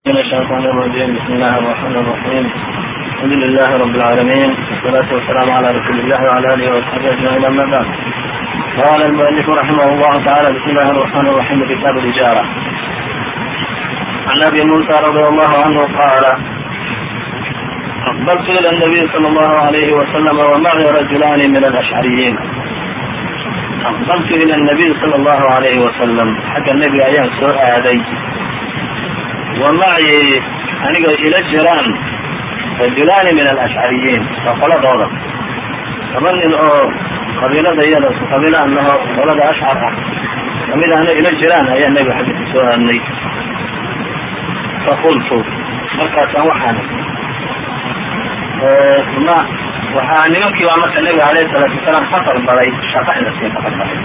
من الشيطان الرجيم. بسم الله الرحمن الرحيم. الحمد لله رب العالمين، والصلاة والسلام على رسول الله وعلى آله وصحبه أجمعين، أما بعد. قال المؤلف رحمه الله تعالى: بسم الله الرحمن الرحيم. كتاب الإجارة. عن أبي موسى رضي الله عنه قال: أقبلت إلى النبي صلى الله عليه وسلم ومعي رجلان من الأشعريين. أقبلت إلى النبي صلى الله عليه وسلم حتى النبي أيام سوء هذي ومعي aniga ila jiraan rajulaani min alashcariyiin waa qoladooda laba nin oo qabiilada iyada qabiila anaho qolada ashcar ah kamid ahna ila jiraan ayaa nebiga xaggiisa soo aadnay. faqultu markaasaan waxaa nimankii baa marka nebiga alayhi salaatu wasalaam ka dalbaday shaqa ina siin ka dalbaday.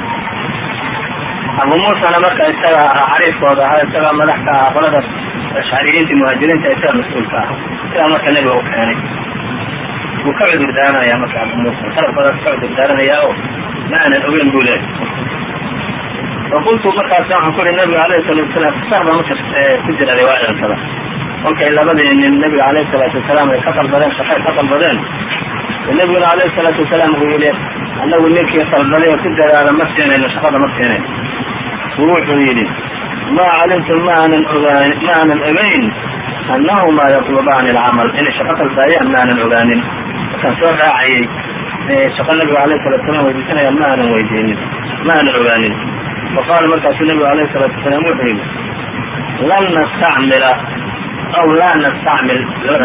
abu muusana marka isaga ahaa cariifkooda ahaa, isaga madax ka ahaa qolada ashcariyiinta muhaajiriinta, isaga mas-uulka ah. sidaa marka nebiga u keenay wuu ka cudur daaranaya marka abu muusa salafkoodaas ka cudur daaranaya oo ma aanan ogeyn buu leehay. faqultu markaas waxaan ku ihi nabiga alayhi salaatu wasalaam sahba marka ku jira riwaayadantada kolkay labadii nin nabiga alayhi salaatu wasalaam ay ka dalbadeen shaqay ka dalbadeen, nabiguna alayhi salaatu wasalaam uu yihi anagu ninkii dalbaday oo ku dadaala ma siinayno, shaqada ma siinayno. wuxuu yidhi maa calimtum ma aanan ogayn anahuma yatlubaani alcamal, inay shaqa dalbaayaan ma aanan ogaanin. markaan soo raacayay shaqa nabiga alayhi salatu wasalaam weydiisanaya ma aanan weydiinin, ma aanan ogaanin. faqaala markaasu nabigu alayhi salaatu wasalaam wuxuu yidhi lan nastacmila aw laa nastacmil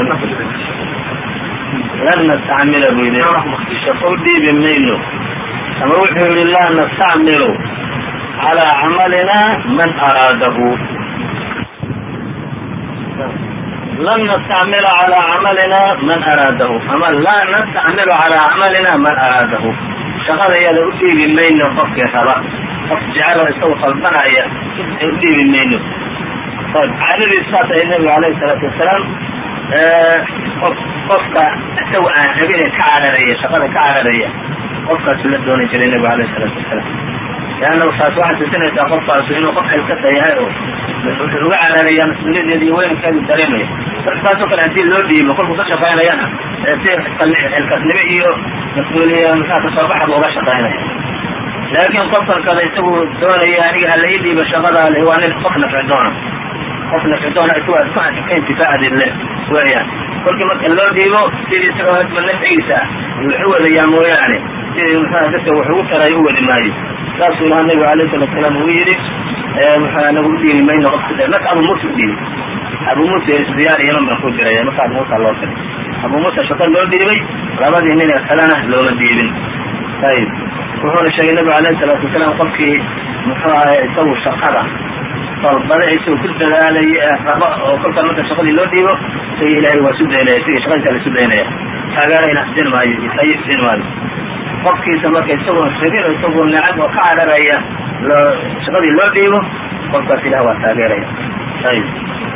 lan nastacmila buu yidhi shaqo u dhiibi mayno, ama wuxuu yihi laa nastacmilu calى camalina man araadahu, lan nastacmila calى camalina man araadahu, ama laa nastacmilu calى camalina man araadahu. shaqada iyada u dhiibi mayno qofkii raba, qof jecelo isagu qalbanaya u dhiibi mayno. caadadiis saas ay nabiga alayhi salaatu wasalaam qofka isaga aan rabin ka cararaya, shaqada ka cararaya, qofkaasu la dooni jiray nabiga alayhi salaatu wasalaam. leanna saas waxay tusinaysaa qofkaasu inuu qof xilkasa yahay oo wuxuu uga cararaya mas-uuliyadeeda iyo weynkeedu dareemaya. marka taasoo kale hadii loo dhiibo kolkuu ka shaqaynayana si xilkasnimo iyo mas-uuliya maxaa kasoo baxa buu uga shaqaynaya. laakiin qofkan kale isagu doonaya aniga hala ii dhiibo shaqada waa nin qof nafci doona isagu aad ka intifaacdeed leh weeyaan. kolkii marka loo dhiibo sidii isagoo hadba nafcigiisa wuxu wadayaa mooyaane sidii maxaa dadka wax ugu taray u wadi maayo. saasuu lahaa nabiga alayhi salatu wasalaam uu yidhi anagu u dhiibi mayno qofka. marka abu muusa u dhiibay, abu muusa diyaar yaman baan ku jiraya marka abu muusa loo tagay. abu muusa shaqo loo dhiibay, labadii nin ee kalena looma dhiibin. ayib wuxuuna sheegay nabiga alayhi salaatu wasalaam qofkii muxuu ahay isagu shaqada dalbada isagoo ku dadaalaya rabo oo kolka marka shaqadii loo dhiibo isaga ilaahay waa isu daynaya, isaga shaqadiisa la isu daynaya, taageerayna siin maayo, isayib siin maayo. qofkiisa marka isagoo rabin oo isagoo necab oo ka cararaya shaqadii loo dhiibo, qofkaas ilaah waa taageeraya. ayib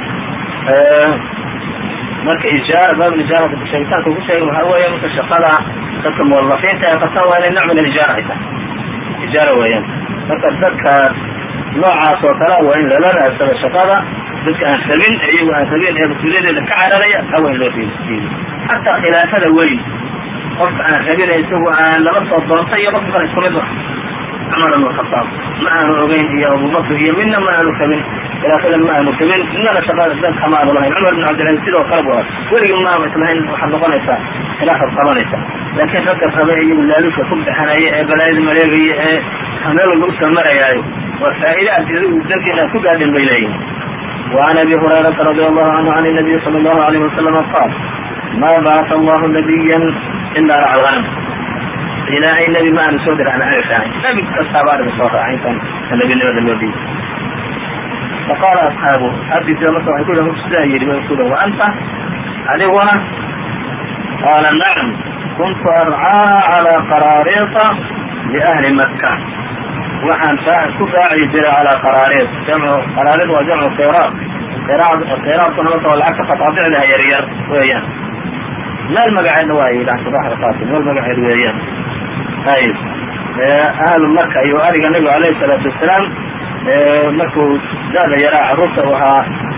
marka ijaara baab ijaarata sheegitaanka ugu sheegay waxaa weeya marka shaqada dadka muwallafiinta ay qabtaan waa inay nooc min alijaara ay tahay, ijaara weeyaan. marka dadka noocaas oo kale waa in lala raadsado shaqada dadka aan rabin iyagu aan rabin ee mas-uuliyadeeda ka cararaya hawa in loo dhiibo. xataa khilaafada weyn qofka aan rabin isagu aan laba soo doontay iyo qofka kale isku mid ah. cumar ibn khataab ma aanu ogeyn iyo abubakr iyo midna ma aanu rabin, khilaafada ma aanu rabin, midnana shaqada dad kama aanu lahayn. cumar ibn cabdillahi sidoo kale bu weligii ma islahayn waxaad noqonaysaa khilaafaad qabanaysa. laakiin ragga raba iyagu laalushka ku baxanaya ee balaayada maleegaya ee meel walba usoo marayaayo waa faa'iida adigu dankiina ku gaadhin bay leeyihin. وعن أبي هريرة رضي الله عنه عن النبي صلى الله عليه وسلم قال: ما بعث الله نبيا إلا رعى الغنم. إلهي النبي ما أنا سودر عن عرف يعني نبي كالصحابة بصوره عينكم النبي النبي. فقال أصحابه أبي سيرته يقول له السائر ويقول وأنت عليه؟ قال: نعم، كنت أرعى على قراريط لأهل مكة. waxaan ku raaci jiray calaa qaraareed. qaraareed waa jamcu qiraad. qiraadkuna marka waa lacagta qataadicdaha yaryar weeyaan. meel magaceedna waa yidhahan subaxda qaati meel magaceed weeyaan. ayib ahlu marka iyo ariga nabiga alayhi salaatu wasalaam markuu daada yaraa carruurta u ahaa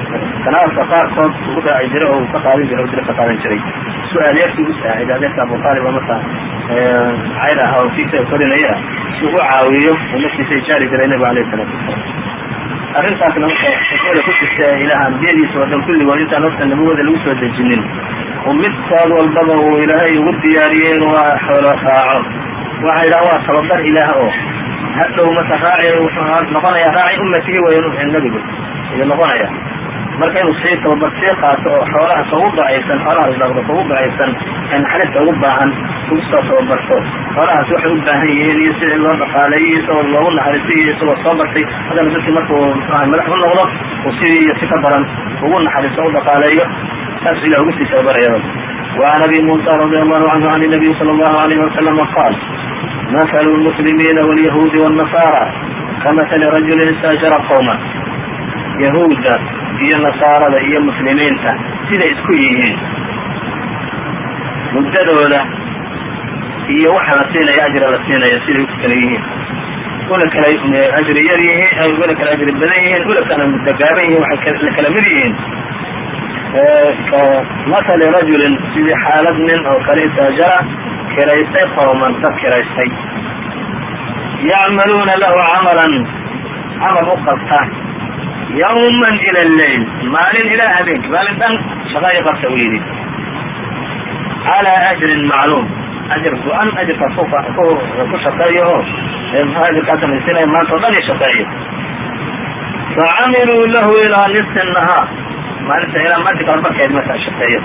kanaalka qaarkood ugu raaci jiray oo ka qaadan jiray oo dira ka qaadan jiray su-aalyaadkii u saaciday adeerka Abu Talib marka cayr ah oo kiisa korinaya si uu caawiyo naftiisa ijaari jiray Nabi alayhi salaatu wasalaam arrintaasna marka xikmada ku jirta ilaaha ambiyadiisa oo dhan kulligood intaan horta nabiyada lagu soo dejinin oo midkood walbaba uu ilaahay ugu diyaariyey inuu xoolo raaco waxa ilaaha waa tababar ilaah oo hadhow marka raaci wuxuu noqonayaa raaci ummatihi waa nabigu iyo noqonaya marka inuu sii tababar sii qaato oo xoolaha ugu dacaysan xoolaha dhaqdo ugu dacaysan in xalista ugu baahan ugu soo tababarto xoolahaas waxay u baahan yihiin iyo sidii loo dhaqaaleeyay oo loogu naxariisiyo isagoo soo bartay hadana dadkii markuu madax u noqdo oo sidii iyo si ka daran ugu naxariiso u dhaqaaleeyo taas ilaa ugu sii tababaraya وعن أبي موسى رضي الله عنه عن النبي صلى الله عليه وسلم قال مثل المسلمين واليهود والنصارى كمثل رجل استأجر قوما يهود iyo nasaarada iyo muslimiinta siday isku yihiin muddadooda iyo waxa la siinaya ajra la siinaya siday isku kala yihiin una kala ajri yar yihiin una kala ajri badan yihiin una kala mudagaaban yihiin waxay kala mid yihiin كمثل رجل sidii xaalad nin oo kale istaajara kiraystay qowman dad kiraystay yacmaluuna lahu camalan camal u qabta yawman ila alleyl maalin ilaa habeenki maalin dhan shaqayo qabta u yidhi calaa ajrin macluum ajr go-an ajirkaas ku shaqeeyo oo ajirkaasa laysinaya maanta o dhan i shaqeeyo facamiluu lahu ilaa nisfi الnahaar maalinta ilaa maanta kala barkeed markaa shaqeeyo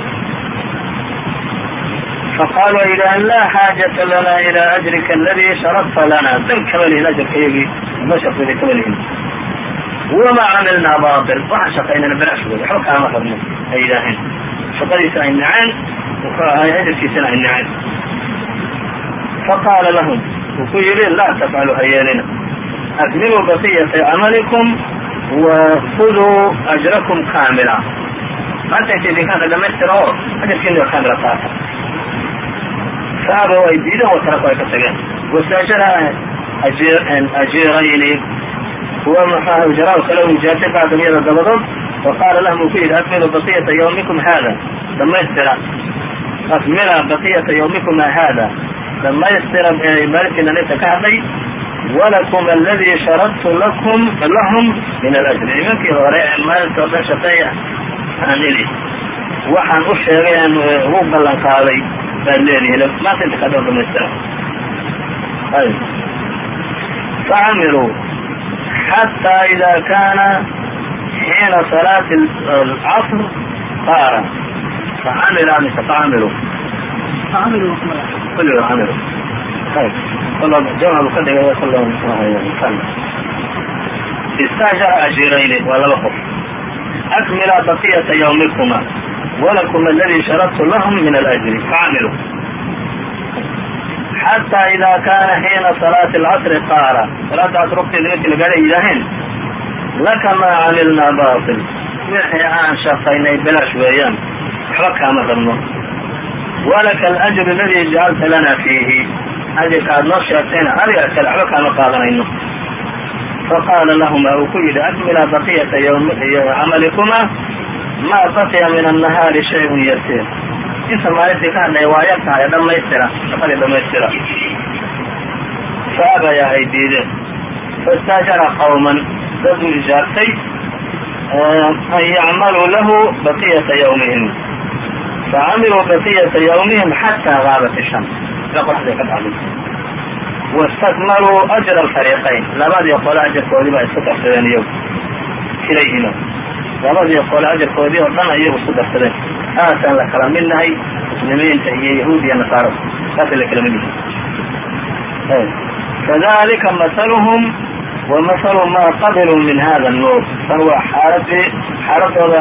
faqaaluu ay yidhaaheen laa xaajata lana ilaa ajrika aladii sharadta lana dan kama lihin ajarkayagii ma shaqeeday kama lihin wamaa camilnaa baatil waxaan shaqaynana balaashooda waxba kaama rabno ay yidhaaheen shaqadiisa ay naceen wuxuu ahay ajarkiisana ay naceen faqaala lahum wuxuu yidhi laa tafcalu hayeelina akmiluu baqiyata camalikum وخذوا أجركم كاملا maanta inta idinkaan dhamaystira oo ajarkiina kaamila qaata saaba way diideen oo tarako ay ka tageen wastaajara ajiirayni kuwa maxaa ujraa kale ujaatay bacda miyada dabadood وقال لهم ku yidhi akmilu baqiyata yawmikum hada dhamaystira akmila baqiyata yawmikuma hada dhamaystira maalinkiina inta ka hadlay ولكم الذي شرطت لهم من الأجر nimankii hore maalinta o dhan shaqeeya aan ili waxaan u sheegay aan ugu ballan qaaday baad leedihin maanta inta kadoo dhamaystira فعملوا حتى إذا كان حين صلاة العصر قال فعملوا كلهم عملوا جمع كله كلهم استاجر أجيرين ولا بخف أكمل بقية يومكما ولكم الذي شرطت لهم من الأجر فعملوا حتى إذا كان حين صلاة العصر قال صلاة العصر وقت ذلك لقال إلهين لك ما عملنا باطل وحي عن شخصين بلاش ويان حركها مثلا ولك الأجر الذي جعلت لنا فيه أجرك aad noo sheegtayna adiga kale waxba kaama qaadanayno faqaala lahuma wuxuu yidhi akmila baqiyata camalikuma maa baqiya min annahaari shayun yasiir inta maalintii ka hadlaya waa yar tahay dhamaystira shaqadii dhamaystira faabaya ay diideen fastaajara qawman dad u ijaartay an yacmaluu lahu baqiyata yawmihim facamiluu baqiyata yawmihim xataa gaabat ishams واsتكملوا أجر الفريقين labadii qole ajarkoodii baa isku darsadeen iyagu kilayhima labadii qole ajarkoodii oo dhan iyagu isku darsadeen aasaan la kala mid nahay muslimiinta iyo yahuud iyo nasaaro saasay la kala mid yihin كذلika مثلهم ومثل ma qabilوا min hada النور tan waa xaaladooda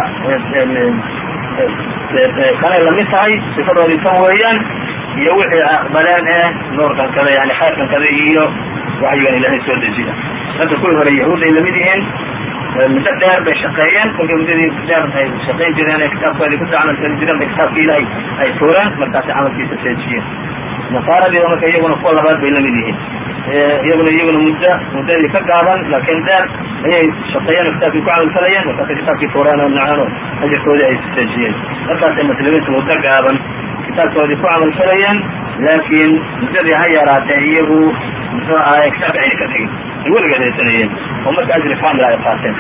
kanay lamid tahay sifadoodii tan weeyaan iyo wixii aqbaleen nuurkan kada yani khayrkan kada iyo waxyigan ilaahay soo dejiya dadka kuwii hore yahuud ay lamid yihiin muddo dheer bay shaqeeyeen kolkii muddadii dheer ay shaqayn jireen ee kitaabkoodii kusoo camal fali jireen bay kitaabka ilaahay ay tuureen markaasay camalkiisa seejiyeen nasaaradii marka iyaguna kuwa labaad bay lamid yihiin iyaguna muddadii ka gaaban laakiin dheer ayay shaqeeyeen oo kitaabkii ku camalfalayeen markaasay kitaabkii fuureen oo naceen oo ajirkoodii ay istajiyeen markaasay muslimiintu muddo gaaban kitaabkoodii ku camalfalayeen laakiin muddadii ha yaraatee iyagu muxuu ahaay kitaabka ayna ka tegin ay weligeed haysanayeen oo marka ajri kaamila ay qaateen.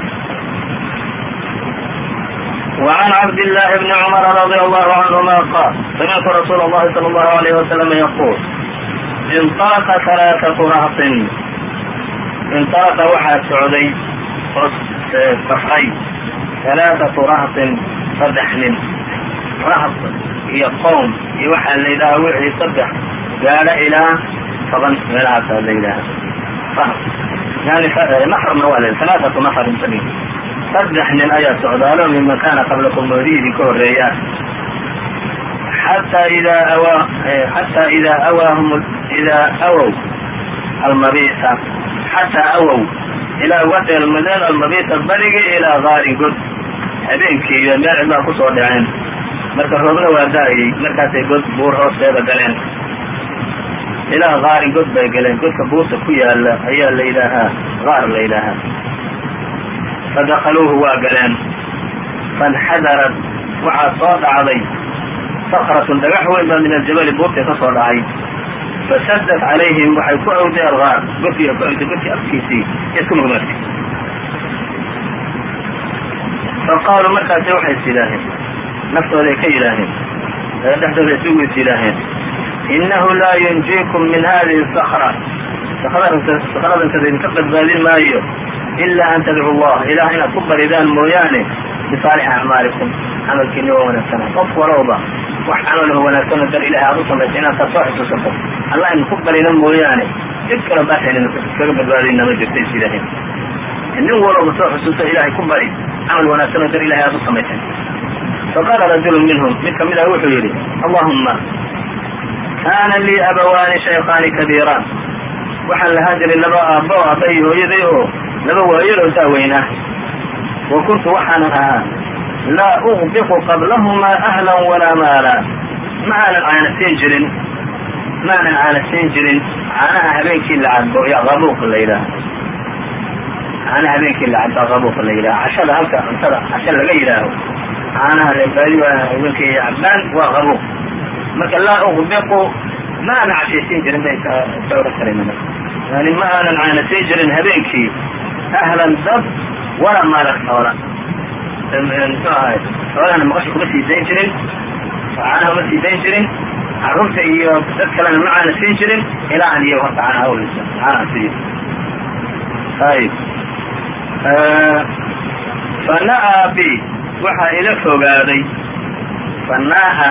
وعن عبد الله بن عمر رضي الله عنهما قال سمعت رسول الله صلى الله عليه وسلم يقول انطلق ثلاثة رهط انطلق waxaa socday safray ثلاثة رهط saddex nin rahط iyo qowm iyo waxaa la yidhaha wixii saddex gaadho ilaa 10 meelahaasaa la yidhaha yani nafrna waa l 3 nafr intamin saddex nin ayaa socdaalo miman kana qablakum moodihidii ka horeeyaan xataa idaa awow almabita xataa awow ilaa uga dheelmadeen almabita barigi ilaa gaarin god habeenkii iyo meel cidlaa kusoo dhaceen marka roobna waa da-ayey markaasay god buur hoosteeda galeen ilaa gaarin god bay galeen godka buurta ku yaala ayaa la yidhaahaa gaar la yidhaahaa fadakaluuhu waa galeen faاnxadarad waxaa soo dhacday sakratun dhagax weyn baa min aljabali buurtay ka soo dhacay fasaddat calayhim waxay ku awday algaar godkii ku awday godkii afkiisii isku mugmaatay faqaaluu markaasi waxay is yidhaaheen naftooday ka yidhaaheen dhexdooda isugu is yidhaaheen inahu laa yunjiikum min hadihi sakra sakradantada idinka badbaadin maayo ilaa an tadcu allah ilaah inaad ku baridaan mooyaane bisaalixi acmaalikum camalkiina waa wanaagsana qof walowba wax camalaho wanaagsanoo dar ilahay aad u samaysa inaad taad soo xusuusato allah ina ku barida mooyaane cid kalo baaxaynin kaga badbaadayna ma jirta is yidhaaheen nin walowba soo xusuuso ilahay ku bari camal wanaagsanoo dar ilahay aad u samaysay faqaala rajulu minhum mid kamid ah wuxuu yidhi allahuma kaana lii abawaani shaykaani kabiiraan waxaan lahaan jiray laba aabbo aabbahay hooyaday oo laba waayal oo daaweyn ah wa kuntu waxaanan ahaa laa uqbiqu qablahumaa ahlan walaa maala maanan caanasiin jirin caanaha habeenkii la cabo ya qabuuq la yidhaaha caanaha habeenkii la caba qabuuq la yidhaha cashada halka cuntada casho laga yidhaaho caanaha reebaadi waa habeenkii cabaan waa qabuuq marka laa uqbiqu ma aanan cashaysiin jirin bay ka oran karayn yani ma aanan caanasiin jirin habeenkii ahlan dad walaa maalan xoola muxuu ahay xoolahana maqasha kuma sii dayn jirin caanaha uma sii dayn jirin carruurta iyo dad kalena ma caanasiin jirin ilaa an iyo horta caanaha siiyo ayb fanaa bi waxaa ila fogaaday fanaaha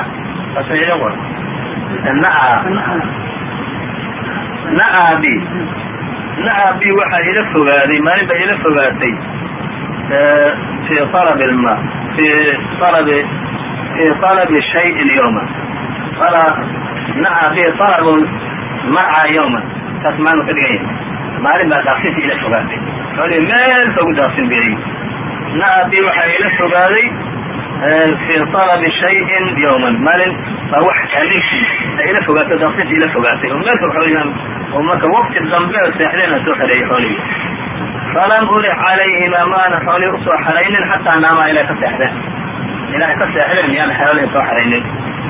na'a bi waxaa ila fogaaday maalin baa ila fogaatay fii طalabi shayin yawma na'a bi طalabun marca yawman taas maalma ka dhigan yahay maalin baa daaqsinta ila fogaatay xoolihii meel fogu daaqsin beeyey na'a bi waxaa ila fogaaday fii طalabi shayin yawman maalin baa wax habeenkii ay ila fogaato daaqsinta ila fogaatay oo meel fog xoolihian oo marka waqti dambe oo seexdeen aan soo xereeyey xoolihii falam ulix calayhima maana xoolihii usoo xeraynin xataa naamaa ilaa ka seexdeen ilaa ay ka seexdeen yaana xoolihii soo xeraynin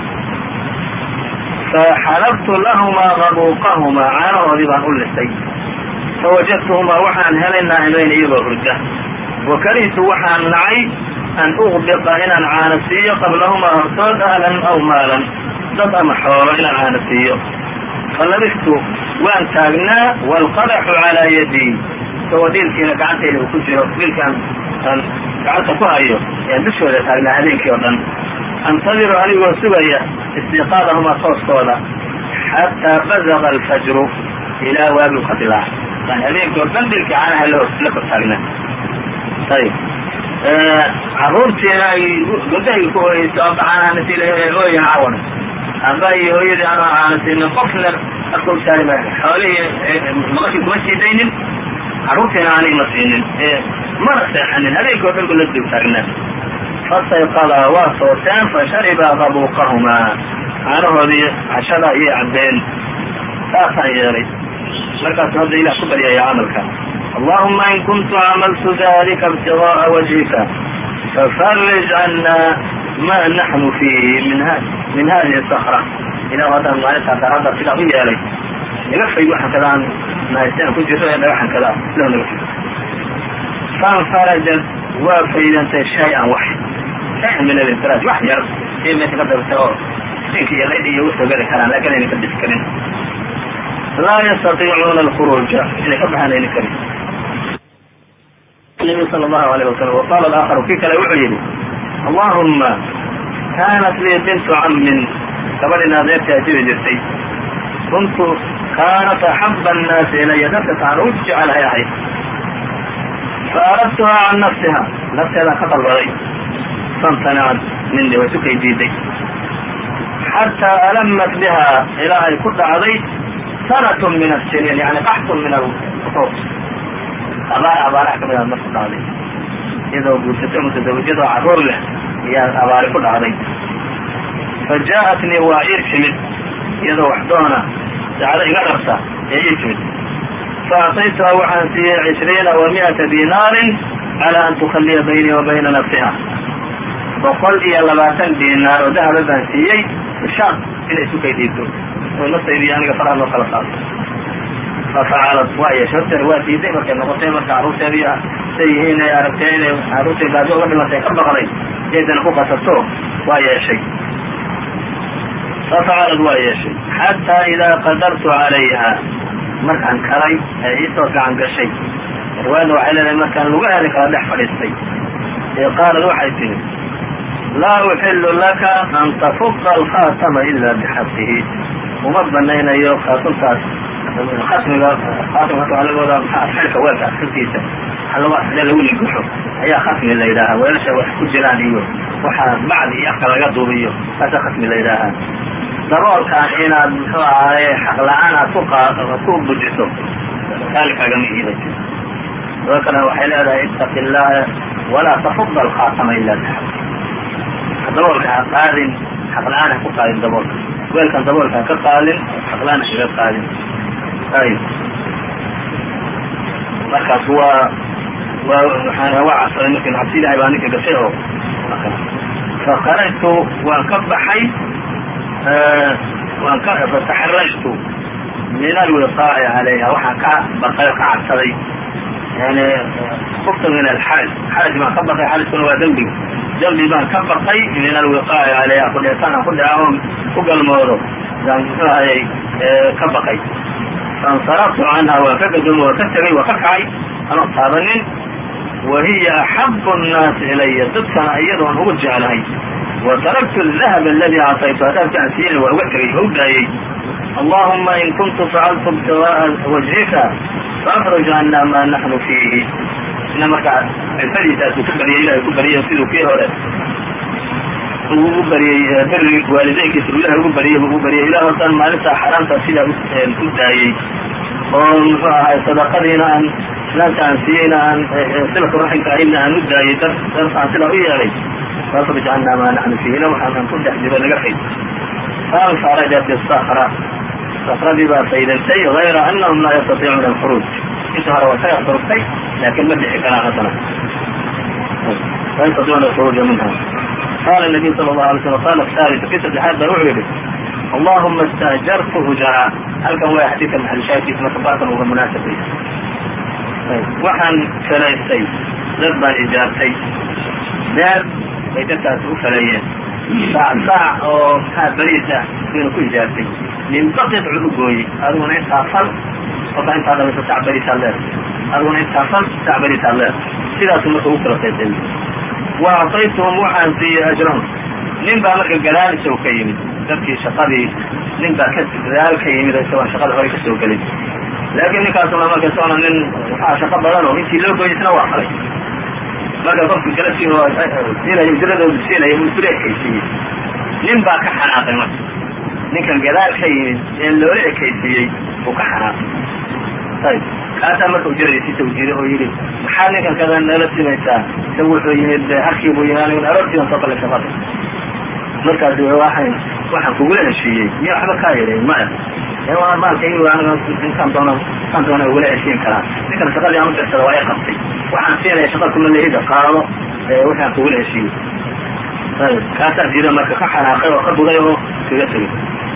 faxalabtu lahumaa qabuuqahumaa caanahoodii baan u lisay fawajadtuhumaa waxaan helay naa'imayn iyagoo hurda wakarihtu waxaan nacay an uqbiqa inaan caana siiyo qablahumaa hortood ahlan aw maalan dad ama xoolo inaan caana siiyo falabistu waan taagnaa waalqadaxu calaa yadii isagoo dhiilkiina gacantayda uu ku jiro dhiilkaan aan gacanta ku hayo ayaan dushooda taagnaa habeenkii oo dhan antadiru anigoo sugaya istiqaadahumaa tooskooda xataa bazaqa alfajru ilaa waagiu ka dilaac yani habeenkii oo dhan dhiilkii caanaha la kor taagnaa ayb carruurtiina ay godahay ku ooyeyso aba caanahanasiilooyan cawan aba iyo hooyadii aan caanasiina qofna afka u saari maayo xoolihii maqashii kuma sii daynin carruurtiina aanay ma siinin mana seexanin habeenkii o dhan la dib taagnaa fasayqadaa waa sooteen fasharibaa qabuuqahumaa caanahoodii cashada ayay cabbeen saasaan yeelay markaasu hadda ilah ku baryaya camalka allahuma in kuntu camaltu dalika ibtiغاءa wajhika fafarij cana ma naxnu fiihi min hadihi الsakra ilah haddaan maalintaa darada sidaa u yeelay naga fay waxaan kada aan nahaystaan ku jirto ee dhagaxan kada ilah naga fay faاnfarajat waa faydantay shay-an wax shay-an min alintiraaj wax yar iyo meesha ka dabta oo sinka iyo laydh iyo usoo geli karaan laakin ayna ka bixi karin laa yastatiicuuna alkhuruuja inay ka baxaan ayna karin nabi sala allahu alayh wasalam waqaala alaakharu kii kale wuxuu yidhi allahuma kaanat lii bintu cammin gabadhin adeerta ajiri jirtay kuntu kaanat axaba annaasi ilaya dadka taan ugu jecelahay ahayd faaradtuhaa can nafsiha nafteedaan ka dalbaday famtanacad minii way sukay diiday xataa alamat biha ilaa ay ku dhacday sanatun min asiniin yani qaxtun min alfusuuq abaaraha kamid a mar ku dhacday iyadoo guursatay mutazawajyadoo carruur leh iyaa abaari ku dhacday fa jaaءatnii waa ii timid iyadoo wax doona dacdo iga dharta ee ii timid faacطaytuha waxaan siiyey 20 wa 100 dinaarin calى an tukaliya baynii wa bayna nafsiha 120 dinaar oo dahaba baan siiyey bishaan inay sukay dhiibto oo naftaydi aniga faraha loo kala saarto fafacalad waa yeeshay horteeda waa diiday markay noqotay marka carruurteedii say yihiin ay aragtay inay carruurtay gaajo uga dhimatay ka baqday yaydana ku qasato waa yeeshay fafacalad waa yeeshay xataa idaa qadartu calayha markaan kalay ee iisoo gacan gashay riwaayadna waxay leedahay markaan lugaheeda kala dhex fadhiistay ee qaalad waxay tihi laa uxilu laka an tafuqa alkhaatama ila bixaqihi uma banaynayo khaatuntaas khasmiga khaatimka waxaa laga wadaa maxaa xilka weelka askartiisa waxaa lagu asxida lagu liguxo ayaa khasmi la yidhaahaa weelasha wax ku jiraan iyo waxaa bacdi iyo afka laga duubiyo taasaa khasmi la yidhaahaa daboolkaan inaad muxuu ahaaye xaq la-aan aad ku bujiso kaalikagama iibatin sidoo kalena waxay leedahay ittaqi illaha walaa tafuda alkhaatama ila bixaq daboolka ha qaadin xaq la-aan ha ku qaadin daboolka weelkan daboolka ha ka qaadin xaq la-aan ha kaga qaadin ay markaas waa cabsaday markii cabsi ilahay baa ninka gashay oo fakarajtu waan ka baxay fataxarajtu min alwiqaa'i calayha waxaan ka baqay oo ka cabsaday yani kufta min alxaraj xaraj baan ka baqay xarajkuna waa dembi baan ka baqay min alwiqaa'i calayha kudheetaan aan ku dhaco oon ku galmoodo baan muxuu ahayay ka baqay faاnsaraftu canha waa ka gadoomo waa ka tegay waa ka kacay ama taabanin wahiya axabu الnaasi ilaya dadkana iyadoon ugu jeclahay wataraktu الdahab aladi acطaytu dahabka aan siiyeyna waa uga tegay oo u daayey allahuma in kuntu facaltu ibtiغاءa wajhika faafrij cana ma naxnu fiihi ina markaa cifadiisaasu ku baryay ilahay ku baryay siduu kii hore ugu baryey beri waalideynkiisa ilahay ugu baryay ugu baryay ilah haddaan maalintaa xaraamtaa sidaa u daayey oo muxuu ahay sadaqadiina aan islaamka aan siiyeyna aan silatu raximka ahayna aan u daayey daraan sidaa u yeelay faafrij cana ma naxnu fiihina waxaan ku dhex jiro naga fay faanfarajat isakra sakradii baa faydantay hayra anahum laa yastatiicuuna alkhuruuj inta hore waa isaga furugtay laakin ma dhixi karaan haddana la yastatiicuuna alkhuruuja minha qaala nabiyu sala allahu alay slam qaala saalisu kii saddexaad baa wuxuu yidhi allahuma istaajartu ujara halkan waa xadiidka maxalushaahidkiisa marka baarkan uga munaasabay waxaan falaystay dad baan ijaartay beer bay dadkaasi u faleeyeen saac oo maxaa beriis ah baynu ku ijaartay ninba qidcu u gooyey adiguna intaa fal oka intaa dhamayso sac beriisaad leer adiguna intaa fal sac beriisaad leer sidaasu marka ugu kala qaybay wa acطaytuhum waxaan siiyey ajrahum nin baa marka gadaal isago ka yimid dadkii shaqadii nin baa gadaal ka yimid isagoon shaqada hore kasoo gelin laakiin ninkaasuna marka isagona nin waxaa shaqo badan oo intii loo gooyay isna waa falay marka qofki kala siinay ujradoodu siinaya uu isula ekaysiiyey nin baa ka xanaaqay marka ninkan gadaal ka yimid ee loola ekaysiiyey uu ka xanaaqay ayb kaasaa marka ujradiisi tawjiiday oo yidhi maxaa ninkan kada nala simaysaa isa wuxuu yimid halkii buu yimi anigun aroortiidan soo galay shaqada markaas waxaan kugula heshiiyey miya waxba kaa yeelay maya maalkaygi inkaan doona ugula heshiin karaa ninkan shaqadii aan udirsada waa i qabtay waxaan siinaya shaqa kumalehida qaado wixii aan kugula heshiiyo kaasaa diida marka ka xanaaqay oo ka buday oo kaga tegay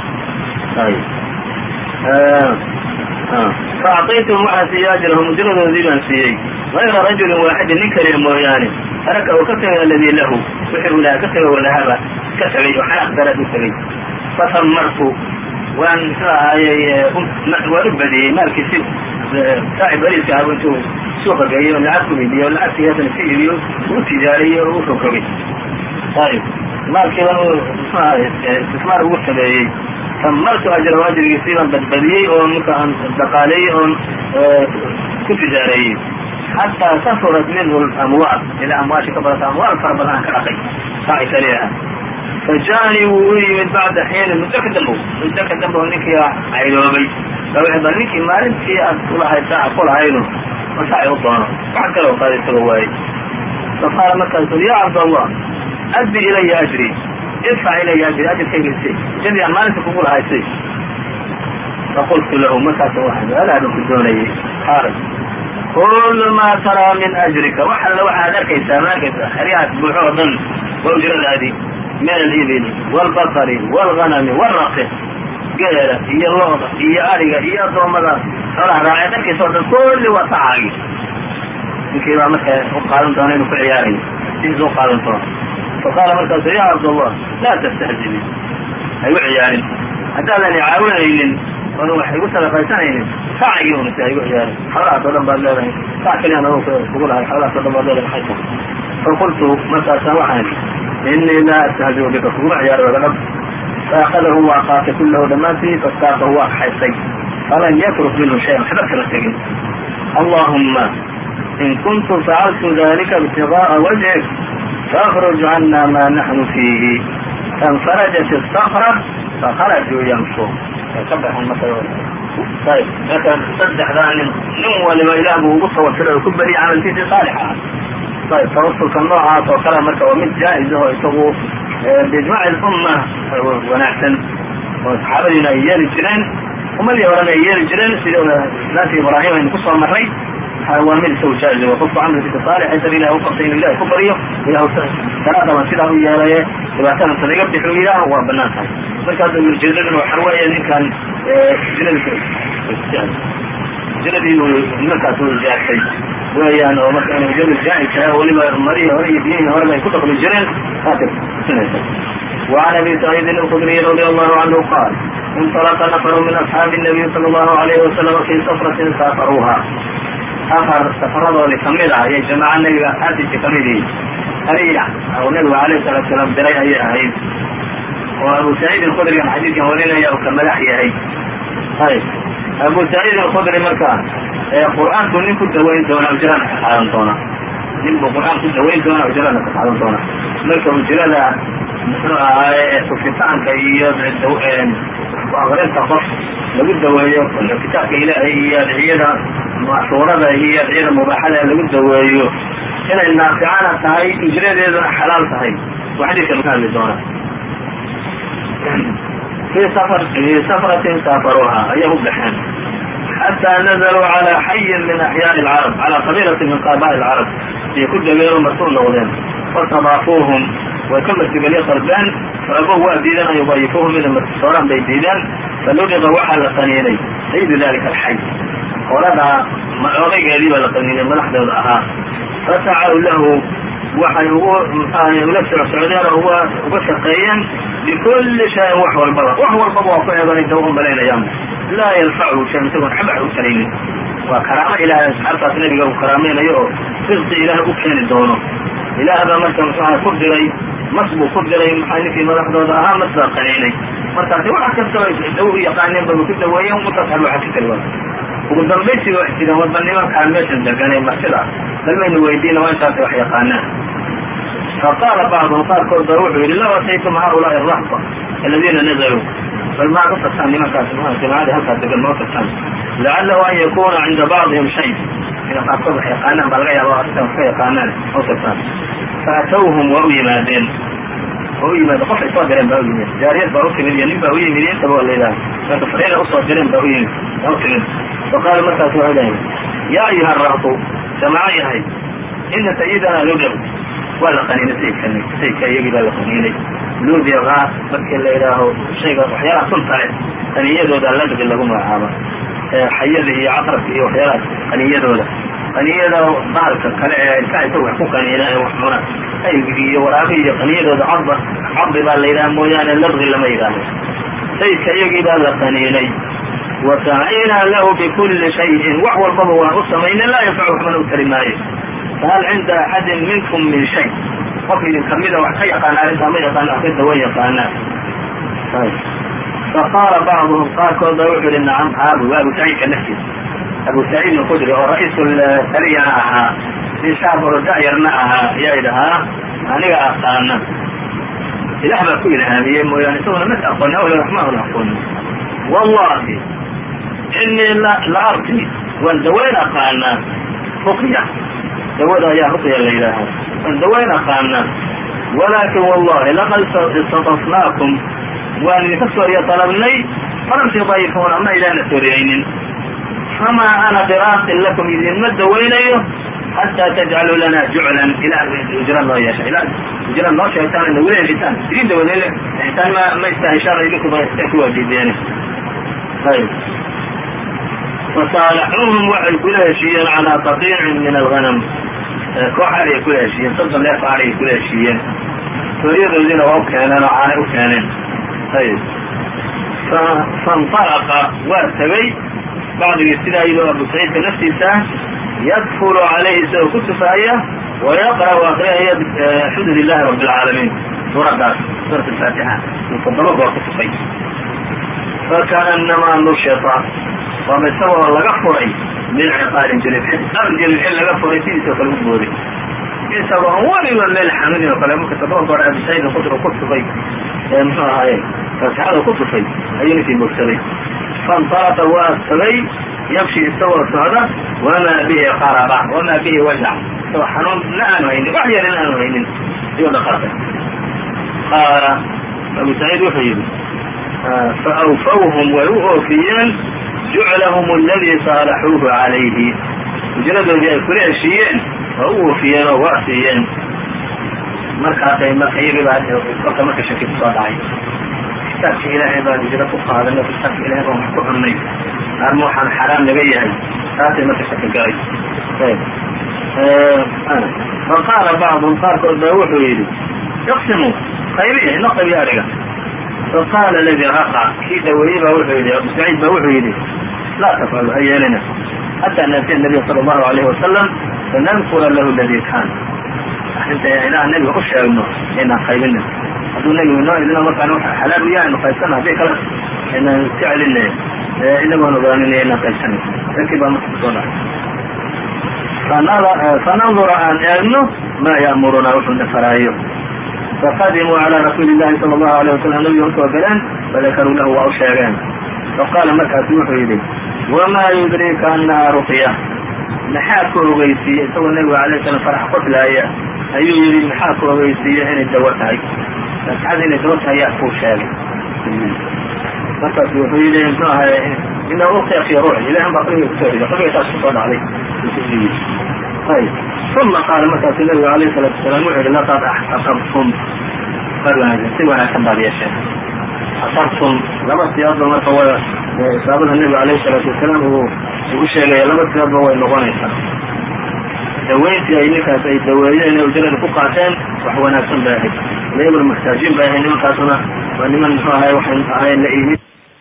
faacطaytuhum waxaan siiyey ajrahum ujradoodii baan siiyey غayra rajulin waaxidin nin kaliya mooyaane taraka uu ka tegay aladii lahu wixii uu lahaa ka tegay walahaba ka tegay oo xanaaq daraad u tegay fasamartu waan muxuu ahaayey waan u badiyey maalkiisi saaxib bariiska ahabu intuu suuqa geeyo lacag ku iibiyo lacagtii haddana si iibiyo u tijaariyey oo u rogrogay ayib maalkiiban muxuu ahaay istismaar ugu sameeyey samartu ajrahu ajrigiisii baan badbadiyey oo marka aan dhaqaaleeyey oon ku tijaareeyey xataa kafurat minhu amwaal ilaa amwaasha ka badata amwaal fara badan aan ka dhaqay saaci kaliya ah fajaanii wuu u yimid bacda xiinin muddo ka dambo ninkii caydoobay bal ninkii maalintii aad kulahayd saaca kulahaydu ma saaci u doono waxaan kala qaada isagoo waayey faqaala markaasu ya cabdallah addi ilaya ajri idfac ilaya ajri ajirkayga si jadii aan maalinta kugu lahay si faqultu lahu markaas waxaan alaaban ku doonayay xaaray kul maa taraa min ajrika wax alla waxaad arkaysaa maarkaysa xeryahaas buuxo oo dhan waa ujradaadii min alibili wاlbaqari wاlganami wاlraqi geela iyo looda iyo ariga iyo addoommada xoolaha raacee darkiisa oo dhan kulli waa sacaagi ninkii baa marka u qaadan doona inuu ku ciyaarayo sidiisa u qaadan doono faqaala markaasu ya cabdallah laa tastahzibi hay u ciyaarin haddaadan caawinaynin oona wax igu sadaqaysanaynin saacigii unasi hay igu ciyaarin xoolahaas oo dhan baad leedahay saac keliyan kugu lahay xoolahaas o dhan baad leedahay maxay tahay faqultu markaasaan waxaan inii laa astahziu bika kuguma ciyaaro waga dhab faakadahu waa qaatay kullahu dhammaantii fastaaqahu waa kaxaystay falan yatruk minhu shayan waxba kama tegin allahuma in kuntu facaltu dalika ibtigaءa wajhik faakruj cana ma naxnu fiihi faاnfarajat الsakra fakarajuu yamshu ka baxeen marka ayb marka saddexdaa nin waliba ilaah buu ugu tawasiray oo ku beriye camalkiisii saalix ah ayb tawasulka noocaas oo kale marka waa mid jaa-iz aho isagu biijmaaci lumma wanaagsan oo saxaabadiina ay yeeli jireen ummadii horena ay yeeli jireen sida naanti ibraahim aynu kusoo marray waa mid isagu jaa-iz qofku camalkiisa saalix aysan ilahi uqabtay inuu ilahi ku baryo ilah daraadaban sidaa u yeelaye dhibaatadan sadaga bixu ilaah waa banaan tahay markaas ujeedaduna waxa weeye ninkan jinadii nimankaas u jaartay weeyaan oo marka inuu jabir jaa-is tahay weliba marihii hore iyo biyihii horeba ay ku dhaqmi jireen saasay tusinaysa وعن أبي سعيد الخدري رضي الله عنه قال انطلق نفر من أصحاب النبي صلى الله عليه وسلم في سفرة سافروها safaradooda kamid ah ayay jamaaca nabiga aadiisa kamid yihiin ariya oo nabigu alayhi salatu salaam diray ayay ahayd oo abu saciid alkhudrigan xadiidkan warinaya uu ka madax yahay ayb abu saciid alkhudri marka qur-aanku nin ku dawayn doona ujrana ka qaadan doona nin buu qur-aan ku dawayn doona ujrana ka qaadan doona marka ujrada muxuu ahaaye tufitaanka iyo aqrinta qof lagu daweeyo kitaabka ilaahay iyo adciyada mashhuurada iyo adciyada mubaaxada lagu daweeyo inay naaficana tahay ujradeeduna xalaal tahay waa xadiidka laga hadli doona في سفرة سافروها ayay u baxeen حتى نزلوا على حي من أحياء العرب على قبيلة من قبائل العرب ay ku degeen oo mas-uul noqdeen fatadaafuuhum way ka martigeliye qarbeen faabou waa diideen an yudayifuuhum inay martisooraan bay diideen faludiqa waxaa la qaniinay saydu dalika alxay qoladaa odaygeedii baa la qaniinay madaxdooda ahaa fasacaw lahu waxay ula socsocdeen oo uga shaqeeyeen bikulli shayin wax walbaba waa ku eeganay da u malaynayaanba laa yanfachu shay isagoon xabax u taraynin waa karaamo ilaahay asxaabtaas nabiga uu karaamaynayo oo risqi ilaahay u keeni doono ilaah baa marka muxuaha ku diray mas buu ku diray maxaa ninkii madaxdooda ahaa mas baa qaniinay markaasi wax kastaba dawo u yaqaaneen baba ku daweeyeen mutasaxab waxa ka tari ugu dambaysiga wax jireen wadba nimankaan meeshan deganay martida bal maynu weydiina waa intaasay wax yaqaanaan faqaala bacduhum qaarkood ba wuxuu yidhi law ataytum haulaai arahba aladiina nazaluu bal maa ka tasaan nimankaas jamaacadii halkaas degan maa tasaan lacalahu an yakuna cinda bacdihim shay ina qaarkood wax yaqaanaan baa laga yaaba arrintan wax ka yaqaanaan ma tasaan faatawhum waa u yimaadeen qofay soo direen baa u yimid jaariyad baa u timid iyo nin baa u yimid intaba waa la yidhaha marka fariina usoo dirin ba u timid faqaala markaasu waxay dhahay yaa ayuha arahtu jamaaco yahay ina sayidana ludr waa la qaniinay sayidka iyagii baa la qaniinay ludiqa markii la yidhaaho shayga waxyaalaha sunta leh qaniyadooda ladri lagu magacaabo xayada iyo caqrabka iyo waxyaalahaas qaniyadooda qaniyada bahalka kale ee ilkaha isaga wax ku qaniina ee wax cuna aygi iyo waraabi iyo qaniyadooda cabdi baa la yidhaha mooyaane ladri lama yidhaaho sayidka iyagii baa la qaniinay wasacaynaa lahu bikulli shayin wax walbaba waan u samaynay laa yanfacu waxbana u tari maayo fahal cinda axadin minkum min shay qof idin kamida wax ka yaqaana arrintaa ma yaqaana akrinta way yaqaanaan faqaala bacduhum qaarkood ba wuxuu yihi nacam aabu waa abu saciidka naftiisa abu saciid alkhudri oo ra-iisul sariyana ahaa nin shaabaro da-yarna ahaa ayaa idhahaa aniga aqaana ilaah baa ku ilhaamiyey mooyaane isaguna mas aqooni awla raxmaan la aqooni wallahi inii la arki waan dawayn aqaanaa ruqya dawada ayaa ruqya la yidhaaha waan dawayn aqaanaa walaakin wallahi laqad istatafnaakum waan idinka sooriya dalabnay falam tudayifuna ama ilaana sooriyaynin famaa ana biraasin lakum idinma dawaynayo xataa tajcaluu lana juclan ilaa ujra noo yeesha ilaa ujra noo sheegtaan ina weli helitaan idin dawadeele xitaan ma istahishaan idinkuba istay ku waajideene ayb fasaalaxuuhum waxay kula heshiiyeen calaa qatiicin min alganam koox ariay kula heshiiyeen 30 neef ariay kula heshiiyeen sooriyadoodiina waa u keeneen oo caanay u keeneen ayb faاnطalaqa waa tegay bacdigii sidaa iyadoo abu saciidka naftiisa yadfulu calayhi isagoo ku tufaaya wayaqra'u akriyaya xudud illahi rabi اlcaalamiin suuraddaas suurat alfaatixa uu 7 goor ku tufay fakaأnamaa nushita waaba isagoo laga furay min ciqaalin jilibxin jilibxin laga furay sidiisoo kale u booday isagoo weliba meel xamidin oo kale marka 7 goor abu saciid alkhudri ku tufay muxuu ahaaye faatixada ku tufay ayuu ninkii bogsaday faاnطalaqa waa tagay yamshi isagoo socda wamaa bihi qaraba wamaa bihi wajac isagoo xanuunna aanu haynin wax yarin aanu haynin ayuu dhaqaaqay qaala abu saciid wuxuu yidhi faawfawhum way u oofiyeen juclahum aladii saalaxuuhu calayhi ujradoodii ay kula heshiiyeen waa u oofiyeen oo waa siiyeen markaasay marka iyagii baa kolka marka shaki ku soo dhacay kitaabka ilaahay baan ujro ku qaadanay kitaabka ilahay baan wax ku cunnay arma waxaan xaraam naga yahay taasay marka shaki galay faqaala bacduhum qaarkood baa wuxuu yidhi iqsimuu qaybiya ino qaybiya adhiga faqaala aladii raqa kii daweeyey baa wuxuu yidhi abu saciid baa wuxuu yidhi laa tafcalu ha yeelina xataa naatiya nabiya sala allahu alayhi wasalam fanadkura lahu aladii kaan arrinta inaan nabiga u sheegno inaan qaybinin hadduu nabigu inoo idino markaan xalaal u yahay inu qaybsana haddii kale inaan iska celinay inagoon ogaaninay inaan qaybsana dakii baa marka kusoo dhacay fanandura aan eegno maa ya'muruna wuxuu na faraayo faqadimuu calaa rasuuli llahi sala allahu alayh wasalam nabiga usoo galeen fadakaruu lahu waa u sheegeen faqaala markaasu wuxuu yidhi wamaa yudriika annahaa ruqya maxaa ku ogeysiiye isagoo nabiga alayh salam farax qoslaaya ayuu yidhi maxaa ku ogeysiiye inay dawo tahay faatixada inay dawo tahay yaa kuu sheegay markaasu wuxuu yidhi muxuu ahay ina urqiya fi ruuxi ilahan baa qalbiga kusoo riday qalbiga taas kusoo dhacday ayb uma qaala markaasu nabigu alayh salaatu wasalaam wuxuu yihi laqad asabtum mar wanaagsan si wanaagsan baad yeesheen asabtum laba siyaadba marka waa isaabada nabiga alayh salaatu wasalaam uu u sheegaya laba siyaadba way noqonaysaa daweyntii ay ninkaas ay daweeyeen ee ujrada ku qaateen wax wanaagsan bay ahayd iyaguna muxtaajiin bay ahayd nimankaasuna waa niman muxuu ahay waxay ahayn la iimin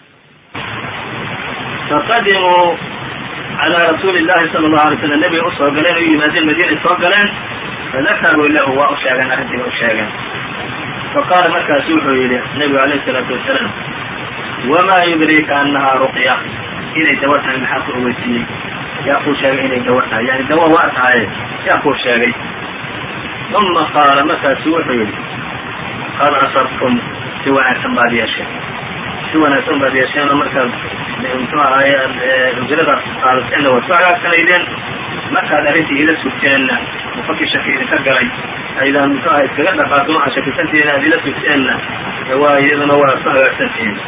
faqadimuu calaa rasuuli llahi sala allahu alay slam nabiga usoo galeen u yimaadeen madiinay soo galeen fadakaruu lahu waa u sheegeen arrintiiba u sheegeen faqaala markaasu wuxuu yidhi nabigu alayhi salaatu wasalaam wamaa yudriika annahaa ruqya inay dawo tahay maxaa ku ogeysiiyey yaa kuu sheegay inay dawo tahay yani dawo waa tahaye yaa kuu sheegay uma qaala markaasu wuxuu yidhi qad asabtum si wanaagsan baad yeesheen si wanaagsan baad yeesheenoo markaad muxuu ahaye ujradaas qaadateena waad ku hagaagsanaydeen markaad arrintii ila sugteenna mufakii shaki idinka galay aydaan muxuu ahay iskaga dhaqaaqin waxaa shakisantihiin aad ila sugteenna waa iyaduna waa ku hagaagsantihiin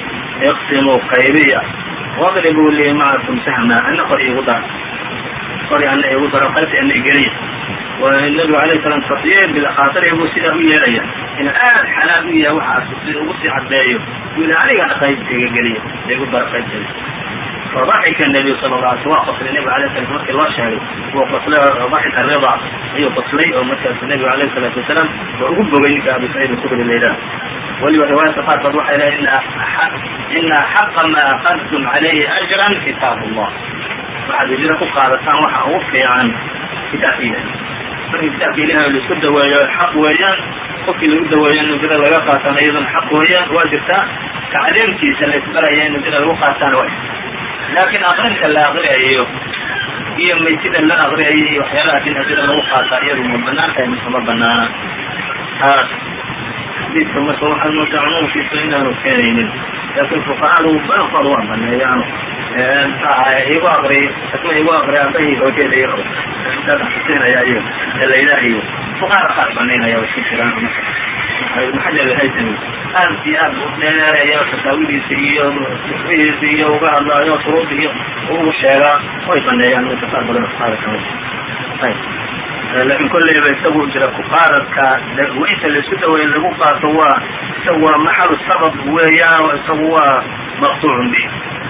اqsimuu qaybiya واضribuu lii macakum sahma ana qor iigu daro qori ana iigu daro qaybta ana igeliya nabigu alayه الsلام taطyiir bilkhaaطir buu sidaa u yeelaya in aad xalaal u yahay waxaas sida ugu sii cadeeyo buu yidhi anigana qaybta iga geliya igu daro qaybteeda fضaxika النabiyu sal اه alay waa qoslay nebigu alay slam markii loo sheegay wuu qoslay daxika rida ayuu qoslay oo markaasu nebigu alayه الsalaatu wasalaam waa ugu bogay ninka abu saciid الkudri la yidhaah weliba riwaayadka qaarkood waxay lehay ina xaqa ma akadtum calayhi أjra kitaab الlah waxaad hijro ku qaadataan waxa ugu fiican kitaabka ilahi markii kitaabka ilahi laisku daweeyo xaq weeyaan qofkii lagu daweeyo in hijro laga qaatana iyadana xaq weeyaan waa jirtaa tacliimkiisa la isbaraya in hijro lagu qaataana waa laakiin aqrinta la aqriyayo iyo maysida la aqriyayo iyo waxyaalahaas in hijro lagu qaataa iyadu ma banaan tahay mise ma banaana taas xadiidka marka waxaad moodaa cumuumkiisa inaanu keenaynin laakiin fuqahadu badankooda waa baneeyaano igu aqri asma igu aqri aabahii hoojeeda iyo xuseynaya iyo lailaahiyo fuqahada qaar banaynaya way iska jiraan ibn xajar alhaytami aad iyo aad u dheereeya fataawidiisa iyo fihiisa iyo uga hadlaayo shuruuda iyo ugu sheegaa way baneeyaan dadka qaar badan fuqahada kamid laakiin kolleyba isagu jira kuqaadadka inta laisku daweeye lagu qaato waa isagu waa maxalu sabab weeyaan oo isagu waa maqtuucun bi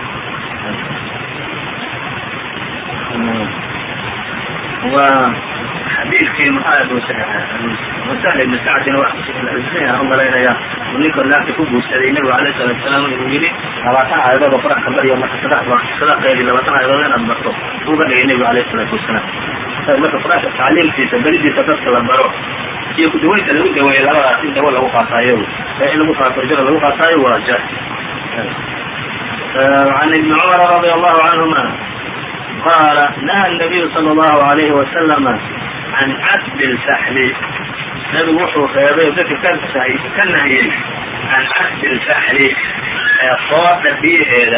waa xadiidkii masahl ibn sacdin umalaynaya ninka naagta ku guursaday nabigu alayh salatu wasalaam inuu yidhi 20 aayadood oo qur-aanka bariyo marka saddex qayli 20 aayadood inaad barto uga dhigay nabigu alayh salatu wasalaam marka qur-aanka tacliimkiisa beridiisa dadka la baro iyo kudawaynta lagu daweeye labadaas in dawo lagu qaataayo in lagu qaato jira lagu qaataayo waa jaa عن ابن عمر رضي الله عنهما قال نهى النبي صلى الله عليه وسلم عن عسب الفحل nabigu wuxuu reebay dadka ka nahiyey can casbi الفحل qooda biyaheeda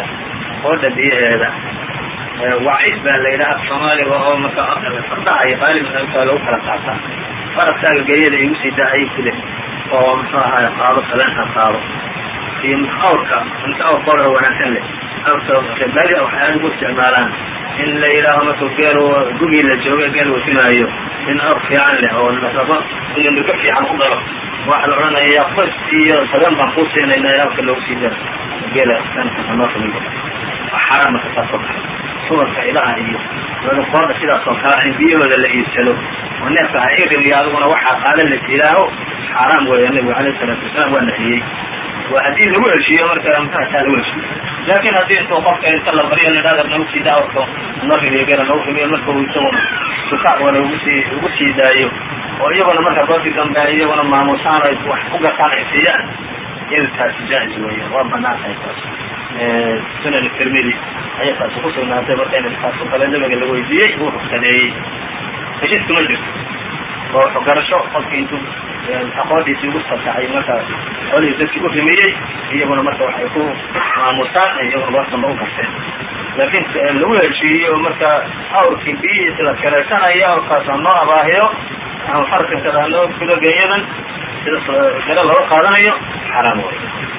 wacis baa la yidhaha soomaaliga oo marka fardaha iyo qaalibka lagu kala qaataa faraskaaga geeyada igu sii daayay kule oo muxuu ahaay qaado saleenka qaado iyo awrka inta awrka hore wanaagsan leh awrka badi waxay ugu isticmaalaan in la yidhaaho marka geel gugii la jooga geel wasinaayo in awr fiican leh oo la rabo in nuga fiican u daro waxa la odhanaya qos iyo sagan baan kuu siinayna awrka loogu sii daro geela sanoo kamid xaraam marka saasoo kale suwarka ilaha iyo qooda sidaas oo kale in biyahooda la iibsado oo neefka ha irimiyo adiguna waxaa qaadan la ilaaho xaaraam weeya nabigu alayhi salaatu wasalaam waa nahiyey waa haddii lagu heshiiyo marka mxataa lagu heshiiyo laakin haddii intuu qofka inta la baryo ladhahda nagu sii daawrto narigeera nagu rimiyo marka uu isaguna sukac wala ugu sii daayo oo iyaguna marka goortii dambe iyaguna maamusaan ay wax ku gartaan ay siiyaan iyada taasi jaa-is weeya waa banaan tahay taas sunan tirmidi ayaa taasi ku sugnaatay marka in taas oo kale nabiga la weydiiyey uu rugsadeeyey heshiisku ma jirto oo xugarasho qofkii intuu aqoontiisii ugu fasaxay marka xoolihii dadkii u rimiyey iyaguna marka waxay ku maamusaan iyaguna goortamba u garteen laakiin lagu heshiiyo marka awrkii biyihiisi la kaleysanayo awrkaas ha noo abaahiyo ama farkankaas ha noo gudo genyadan sida kale looga qaadanayo xaraam wey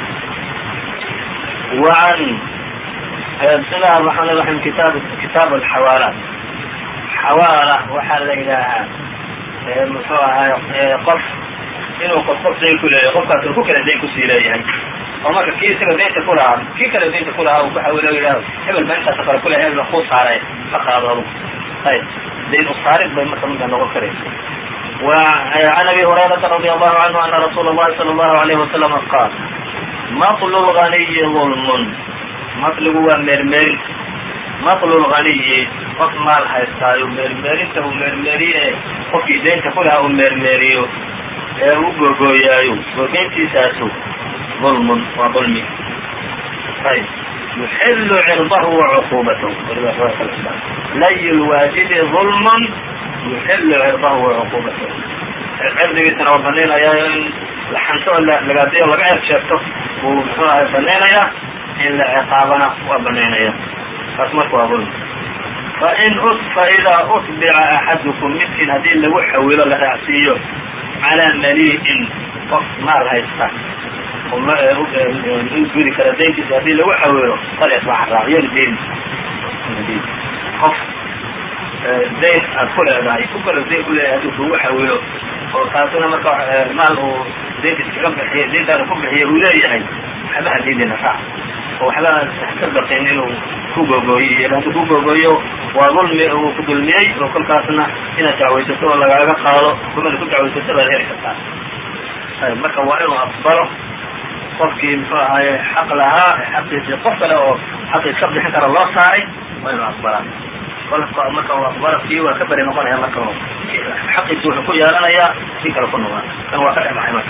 وعن بسم الله الرحمن الرحيم كتاب الحوالات xawaala waxaa la yidhaahaa muxuu ahaay qof inuu qof dayn ku leeyahay qofkaas uu ku kala dayn kusii leeyahay oo marka kii isaga daynta ku lahaa kii kale daynta ku lahaa waxa uu yidhaha hebel ba intaas kale ku leeyahay hebel kuu saaray ka qaado adugu ayb dayn usaarid bay marka midda noqon karaysa وعن أبي هريرة رضي الله عنه أن رسول الله صلى الله عليه وسلم قال مطل الغني ظلم مطلب waa meermeeri مطل الغني qof maal haystaayo meermeerinta uu meermeeriye qofkii daynta ku lahaa uu meermeeriyo ee u googooyaayo googeyntiisaasu ظulmun waa dulmi ayb يحل عرضه وعقوبته لي الواجد ظلم يحل عرضه وعقوبته cirdigiisana waa banaynaya in laxanto lagaadiyo laga ceeb sheegto uu muxuu ahay banaynaya in la ciqaabana waa banaynaya taas marka waa dulmi فإذا أتبع أحدكم midkiin hadii lagu xawilo la raacsiiyo calىa mali'in qof maal haysta gudi kara dayntiisa haddii lagu xawilo fal yatbac yona deeni qof dayn aad ku leedahay ku kalo dayn ku leedahay hadduu kugu xawilo oo taasina marka maal uu dayntiisa ka bixiy dayntaada ku bixiya uu leeyahay waxba hadiidina raac oo waxba ka baqin inuu ku googooyo hadduu ku googooyo waa dulmi uu ku dulmiyey oo kolkaasna inaad dacwaysato oo lagaaga qaado kumada ku dacwaysato baad heli kartaa marka waa inuu aqbalo qofkii muxuu ahaaye xaq lahaa xaqiisii qof kale oo xaqiis ka bixin kara loo saaray waa inuu aqbalaa kolka marka uu aqbalo kii waa ka beri noqonaya marka xaqiisi wuxuu ku yeelanayaa si kale ku noqon kan waa ka dhexbaxay marka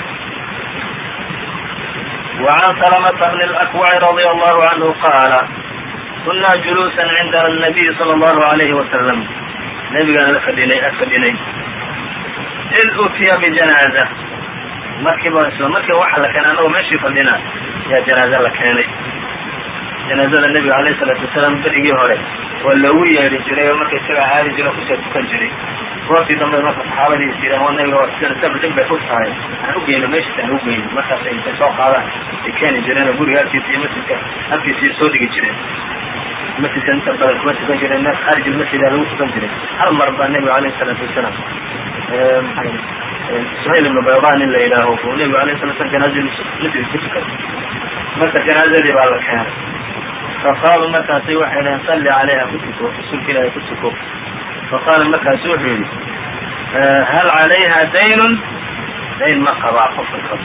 وعن سلمة بن الأكوع رضي الله عنه قال كنا جلوسا عند النبي صلى الله عليه وسلم نبigana fadhinay إذ أتي بجناaزة markiiba isla markiiba waxa la keenay anagoo meeshii fadhina yaa janaaze la keenay janaazada nebiga alayه الصلاaةu وaسalaam berigii hore waa loogu yeedhi jiray oo marka isaga caadi jiro kusoo tukan jiray goortii dambe marka saxaabadii is yidheen waa nabiga waa dhib bay ku tahay aan ugeyno meeshiis aan ugeyno markaas ay intay soo qaadaan ay keeni jireen oo guriga agtiisa iyo masjidka agtiisii soo dhigi jireen masjidka inta badan kuma tukan jireen meel khaarij masjida lagu tukan jiray hal mar baa nebiga alayه الصلاaةu وaسalaam suhayl ibnu baydan in la yidhaaho uu nebigu alayه الصلa slam janaazadii masjidka ku tukay marka janaazadii baa la keenay faqaaluu markaasi waxay dhaheen salli calayha ku tuko rasuulka ilaahay ku tuko faqaala markaasu wuxuu yidhi hal calayha daynun dayn ma qabaa qofka kab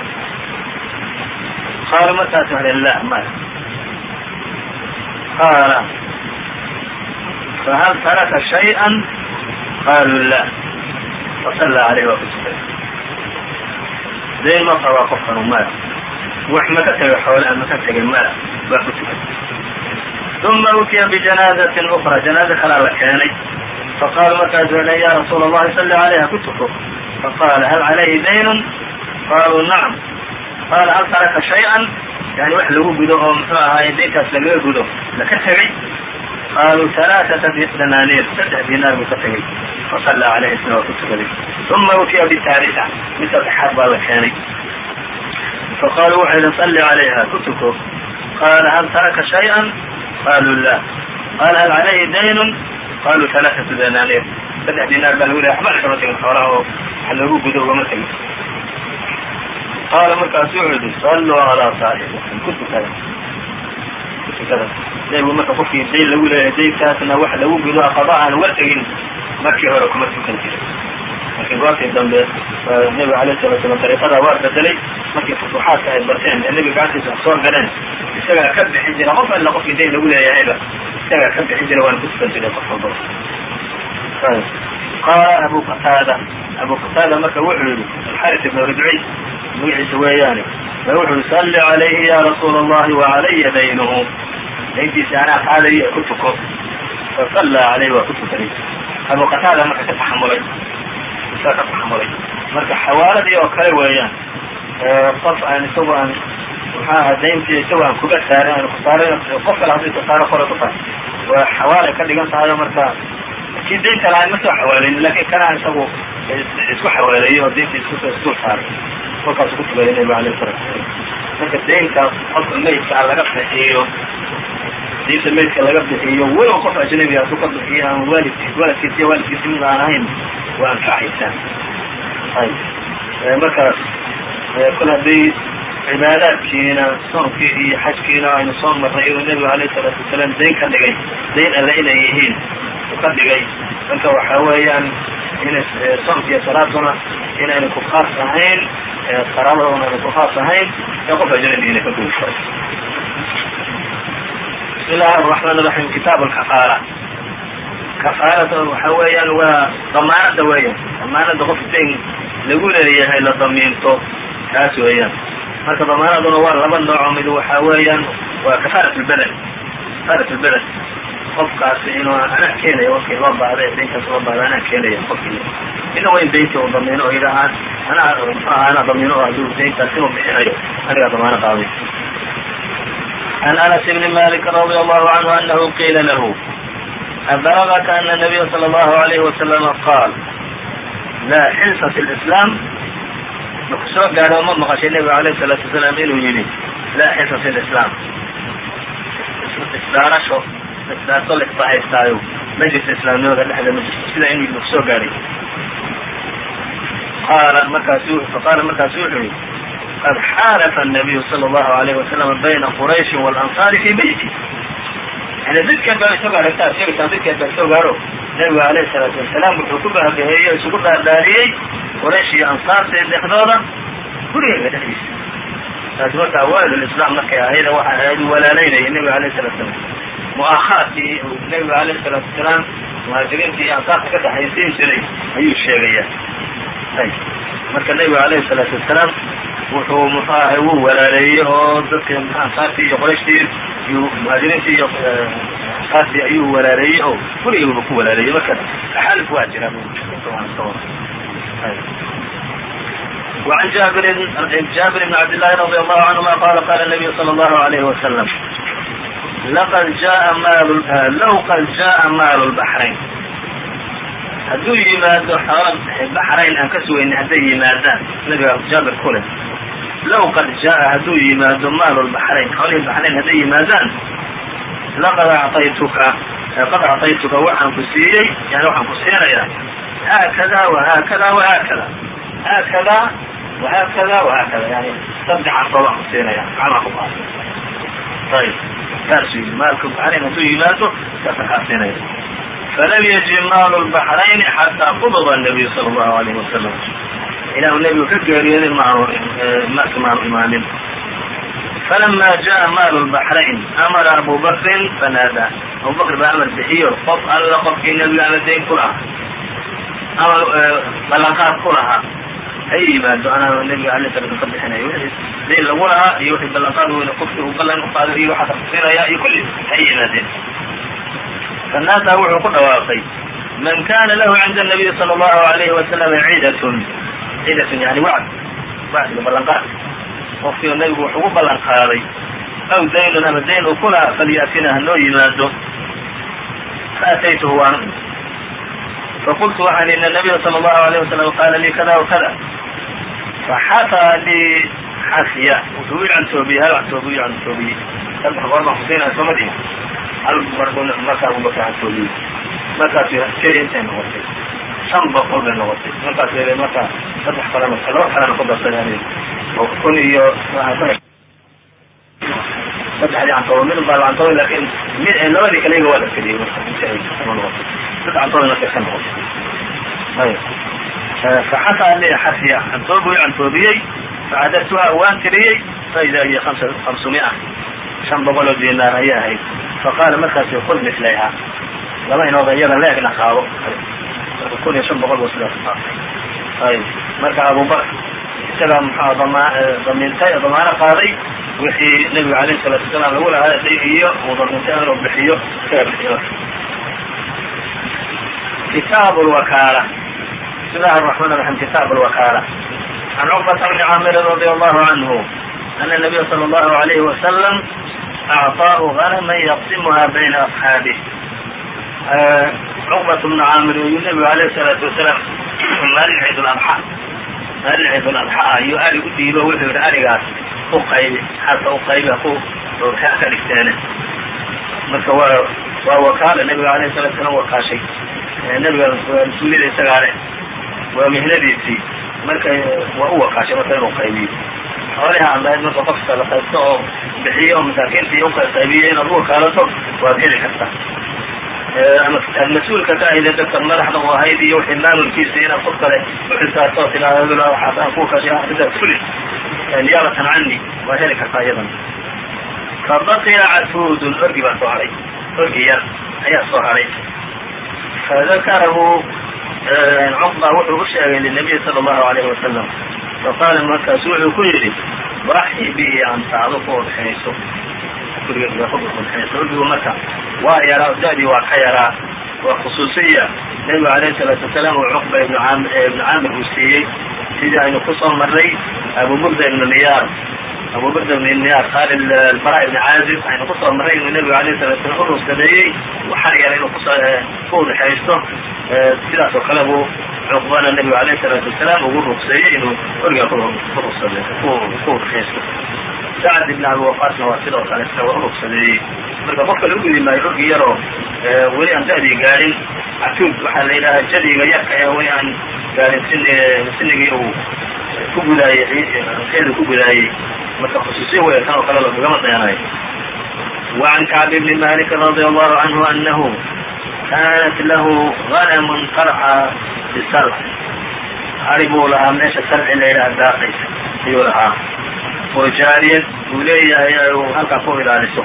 qaalu markaasu waxay dhaheen la maya qaala fahal taraka shayئa qaaluu la fasalla calayhi waa ku tukay dayn ma qabaa qofkanu maya wax ma ka tegay xoole ama ka tegay maya waa ku tukay uma utiya bijanaazatin ukra janaaze kalaa la keenay faqaalu markaasu waxay dhaheen ya rasuula allahi salli calayha ku tuko faqaala hal calayhi daynun qaaluu nacam qaala hal taraka shay-an yani wax lagu gudo oo muxuu ahaaye daynkaas lagaga gudo laka tegay qaaluu halaaثata danaaniir 3 dinaar buu ka tegay fasalla calayhi isna waa ku tukaday uma utiya bitaaliثa mid saddexaad baa la keenay faqaaluu waxay dhaheen salli calayha ku tuko qaala hal taraka shay-an qaaluu la qaala hal calayhi daynun qaaluu 3 danaaniir 3 dinaar baa lagu lehay waxba kama tegin xoolaha oo waxa loogu gudo ugama tegin qaala markaasu wuxuu yihi salluu calaa saaxibikum ku tukada nebigu marka qofkii dayn lagu leeyahay daynkaasna wax lagu gudo qada aan uga tegin markii hore kuma tukan jiray laakiin goortii dambe nebiga alayه الصلaةu وaسلام dariiqadaa waa bedelay markii futuuxaadka ay barteen ee nebiga gacantiisa wax soo galeen isagaa ka bixin jira qof alla qofkii dayn lagu leeyahayba isagaa ka bixin jira waana ku tukan jiray qof walba qaala abu qataada marka wuxuu yihi alxaris ibn ribci magaciisa weeyaane wuxuu yihi salli calayhi ya rasuula allahi wacalaya daynuhu dayntiisa anaa qaadayo ku tuko fasallaa calayhi waa ku tukaday abu qataada marka ka taxamulay marka xawaaladii oo kale weeyaan qof aan isagu aan maxaa aha dayntii isagu aan kuga saarin aan kusaarin qof kale haddii kasaaro kore ku tahay waa xawaalay ka dhigan tahay oo marka kii daynta lahayn ma soo xawaaleynin lakin kanaa isagu isku xawaaleeyey oo dayntii isdul saaray kolkaasu ku tukaday nebiga alayه الصلaةu وaسلام marka daynka qofka maydka laga bixiyo diinta maydka laga bixiyo walow qof ajnabi hadduu ka bixiyo aan waladkiisa iyo waalidkiisa mid aan ahayn waa anfacaysaa markaas kol haddii cibaadaadkiina soonkii iyo xajkiina aynu soo marnay inuu nebigu alayه الصلaةu وaسلام dayn ka dhigay dayn alle inay yihiin ka dhigay marka waxa weeyaan ina soonka iyo salaaduna inayna ku khaas ahayn qaraabaduna ayna ku khaas ahayn ee qof ajnabi inay ka gudi karo bismi illahi الرaحmaan الرaحيم kitaab alkafaala kafaarada waxa weeyaan waa damaanada weeyaan damaanada qof dayn lagu leeyahay la damiinto kaas weeyaan marka damaanaduna waa laba nooco mid waxa weeyaan waa kafaarat lbeled qofkaasi inuu anaa keenayo wakii loo baahday daynkaas loo baahday anaa keenaya qofkii ina waa in daynta uu damiino oo yidhahaan anaa damiino o haduu dayntaas inuu bixinayo anigaa damaano qaaday عن أنس بن مالك رضي الله عنه أنه قيل له أبلغك أن النبي صلى الله عليه وسلم قال لا حنث في الإسلام marku soo gaaro ma maqashay nebiga alayh الsalaatu wasalaam inuu yidhi laa xisa fi lislaam isdhaarasho isdhaarto la isbahaystaayo ma jirto islaamnimada dhexda ma jirto sidaa inuu yidhi kusoo gaaray faqaala markaasu wuxuu yihi qad xaalafa الnabiyu salى الlahu عalayه wasalam bayna qurayshi wاlanصaari fi beyti yani dadkeed baa isoo gaaragtaa sheegaysaa dadkeed baa isoo gaaro nebigu alayh الsalaatu wasalaam wuxuu ku bahagaheeyey isugu dhaardhaariyey quraysh iyo ansaarta dhexdooda gurigeyga dhexdiisa taasi marka awaail islam markay ahayda waxa ahayd walaalaynayay nebiga alayh الsalatu wasalaam mu'aakhaadkii nebiga alayh الsalaatu wasalaam muhaajiriinta iyo ansaarta ka dhaxaysiin jiray ayuu sheegaya marka nebiga alayh الsalaatu wasalaam wuxuu muxuu ahay wuu walaaleeyey oo dadka ansaartii iyo qorayshtii iyo muhaajiriintii iyo ansaartii ayuu walaaleeyey oo gurigeyba ku walaaleeyey marka taxaaluf waa jira وعن جابر بن عبد الله رضي الله عنهما قال النبي صلى الله عليه وسلم لو قد جاء مال البحرين hadduu yimaado xoola baxrayn aan ka sugayna hadday yimaadaan nabiga jaabir kule low qad jaa hadduu yimaado maalu lbaxrayn xoolihii baxrayn hadday yimaadaan laqad acطaytuka waxaan ku siiyey yani waxaan ku siinayaa haakada wahaakada wahaakada haakada wahaakada wahaakada yani saddex carfood aan ku siinaya gacamaa ku qaada ayb saasuu yii maalka baxrayn hadduu yimaado saas waxaa siinaya فlm yجi maal البحrayn xatىa qbض النabiy slى الlahu عalيه وasلم ilahu nebigu ka geeriyooday marka maanu imaanin falama jaءa maal البحrayn amara abu bakrin fanaada abu bakr baa amar bixiyo qof alla qofkii nebiga ama dayn ku lahaa ama ballanqaad ku lahaa hay yimaado anaa nebiga alay sala ka bixinaya wixii dayn lagu lahaa iyo wixii ballanqaad weyne qofkii uu ballan u qaaday iyo waxaa kusinaya iyo kulli hay yimaadeen فناada wuxuu ku dhawaaqay man kana lahu cinda النabiy salى الlahu عalayhi wasalam cidatn yani wacdiga ballanqaad qofkii nebigu wax ugu ballan qaaday aw daynun ama dayn uu ku lahaa falyatina hanoo yimaado faataytuhu waan faqultu waxaan in الnabiya salى الlahu عalayه wasalam qaala lii kada وkada faxataa lii xafiya wuxuu i cantoobiyey hal cantoobu i cantoobiyey saddex goor baan kusiinaya sooma dhihin hal markaa abubakr cantoobiyey markaas keli intay noqotay 500 bay noqotay markaas marka saddex kalena laba kalena ku darsadaan oo kun iyo saddexdii cantoobo mid baa cantoobo lakin labadii kale iyaga waa la keliyey marka noqotay saddex cantoobo markay ka noqotay ayb faxataa li xafiya cantoobu i cantoobiyey facadadtuha waan tiriyey faida hiya 500 500 dinaar ayay ahayd faqaala markaas kul milayha laba inooda iyada leegna qaado marka 1500 buu sidaas qaatay ayb marka abubakr isagaa muxua damaano qaaday wixii nebiga alayh الsalatu wasalaam lagu lahaa iyo uu damintay inuu bixiyo isaga bixiyo kitaab اlwakaala bismi illahi الرaحman الرaحيم kitaab اlwakaala can cqbata bni caamir radi allahu canhu ana الnabiya salى الlahu عalayhi wasalam أعطاaه غنما يqسمha byna أصحاaبه cqبة بن caamir ayuu nebigu عalayه الصلاaةu وaسaلاam maalin ciid اأضحى ayuu arig u dhiibo wuxuu yihi arigaas uqaybi xasa uqaybi ku ka dhigteene marka waa wakaala nebiga alayه الصلاةu وaسلام wakaashay nebiga mas-uuliyada isagaa leh waa mihnadiisii marka waa u wakaashay marka inuu qaybiyo xooliha aan lahayd marka qofka la qaybto oo bixiyo oo masaakiintii uqaybiyo inaad u wakaalato waad heli kartaa ama mas-uulka ka ahayde dadka madaxda u ahayd iyo wixii maamulkiisa inaad qof kale uxisaarto oo tilaado waxaasaan ku kashay arrintaas kuli niyaabatan cani waad heli kartaa iyadan fabaqiya casuudun orgi baa soo haray orgi yar ayaa soo haray fadakarahu cqba wuxuu u sheegay linabiy sala الlahu عalayhi wasalam faqaala markaasu wuxuu ku yidhi braxi bihi anta adu ku udxinayso orgigu marka waa yaraa da-dii waa ka yaraa waa khusuusiya nebigu alayh الsalaatu wasalaam uu cuqba ibnu caamir uu siiyey sidii aynu kusoo marnay abu burda ibn niyaar qaal albara ibn caazib aynu kusoo marnay inuu nebigu alayh الsalatu wasalam urusadeeyey waxaa yara inuu ku udxaysto sidaas oo kale buu cuqbana nebigu alayhi salaatu wasalaam ugu ruqseeyey inuu origaa ku rukeysto. sacd ibn abi waqaasna waa sidoo kale isna waa u rugsadeeyey. marka qofka lagu gudi maayo orgi yaroo weli aan da'dii gaadhin catuud waxaa la yidhaha jadiga yarka ee weli aan gaadhin sinigii uu ku gudaayey eedu ku gudaayey. marka khusuusiya weya kan oo kale lagama dayanayo. وعن كعب بن مالك رضي الله عنه أنه كانت له غنم ترعى بالسرع aribuu lahaa meesha sarci la yidhaha daaqaysa ayuu lahaa oo jaariyad uu leeyahay u halkaa ku ilaaliso.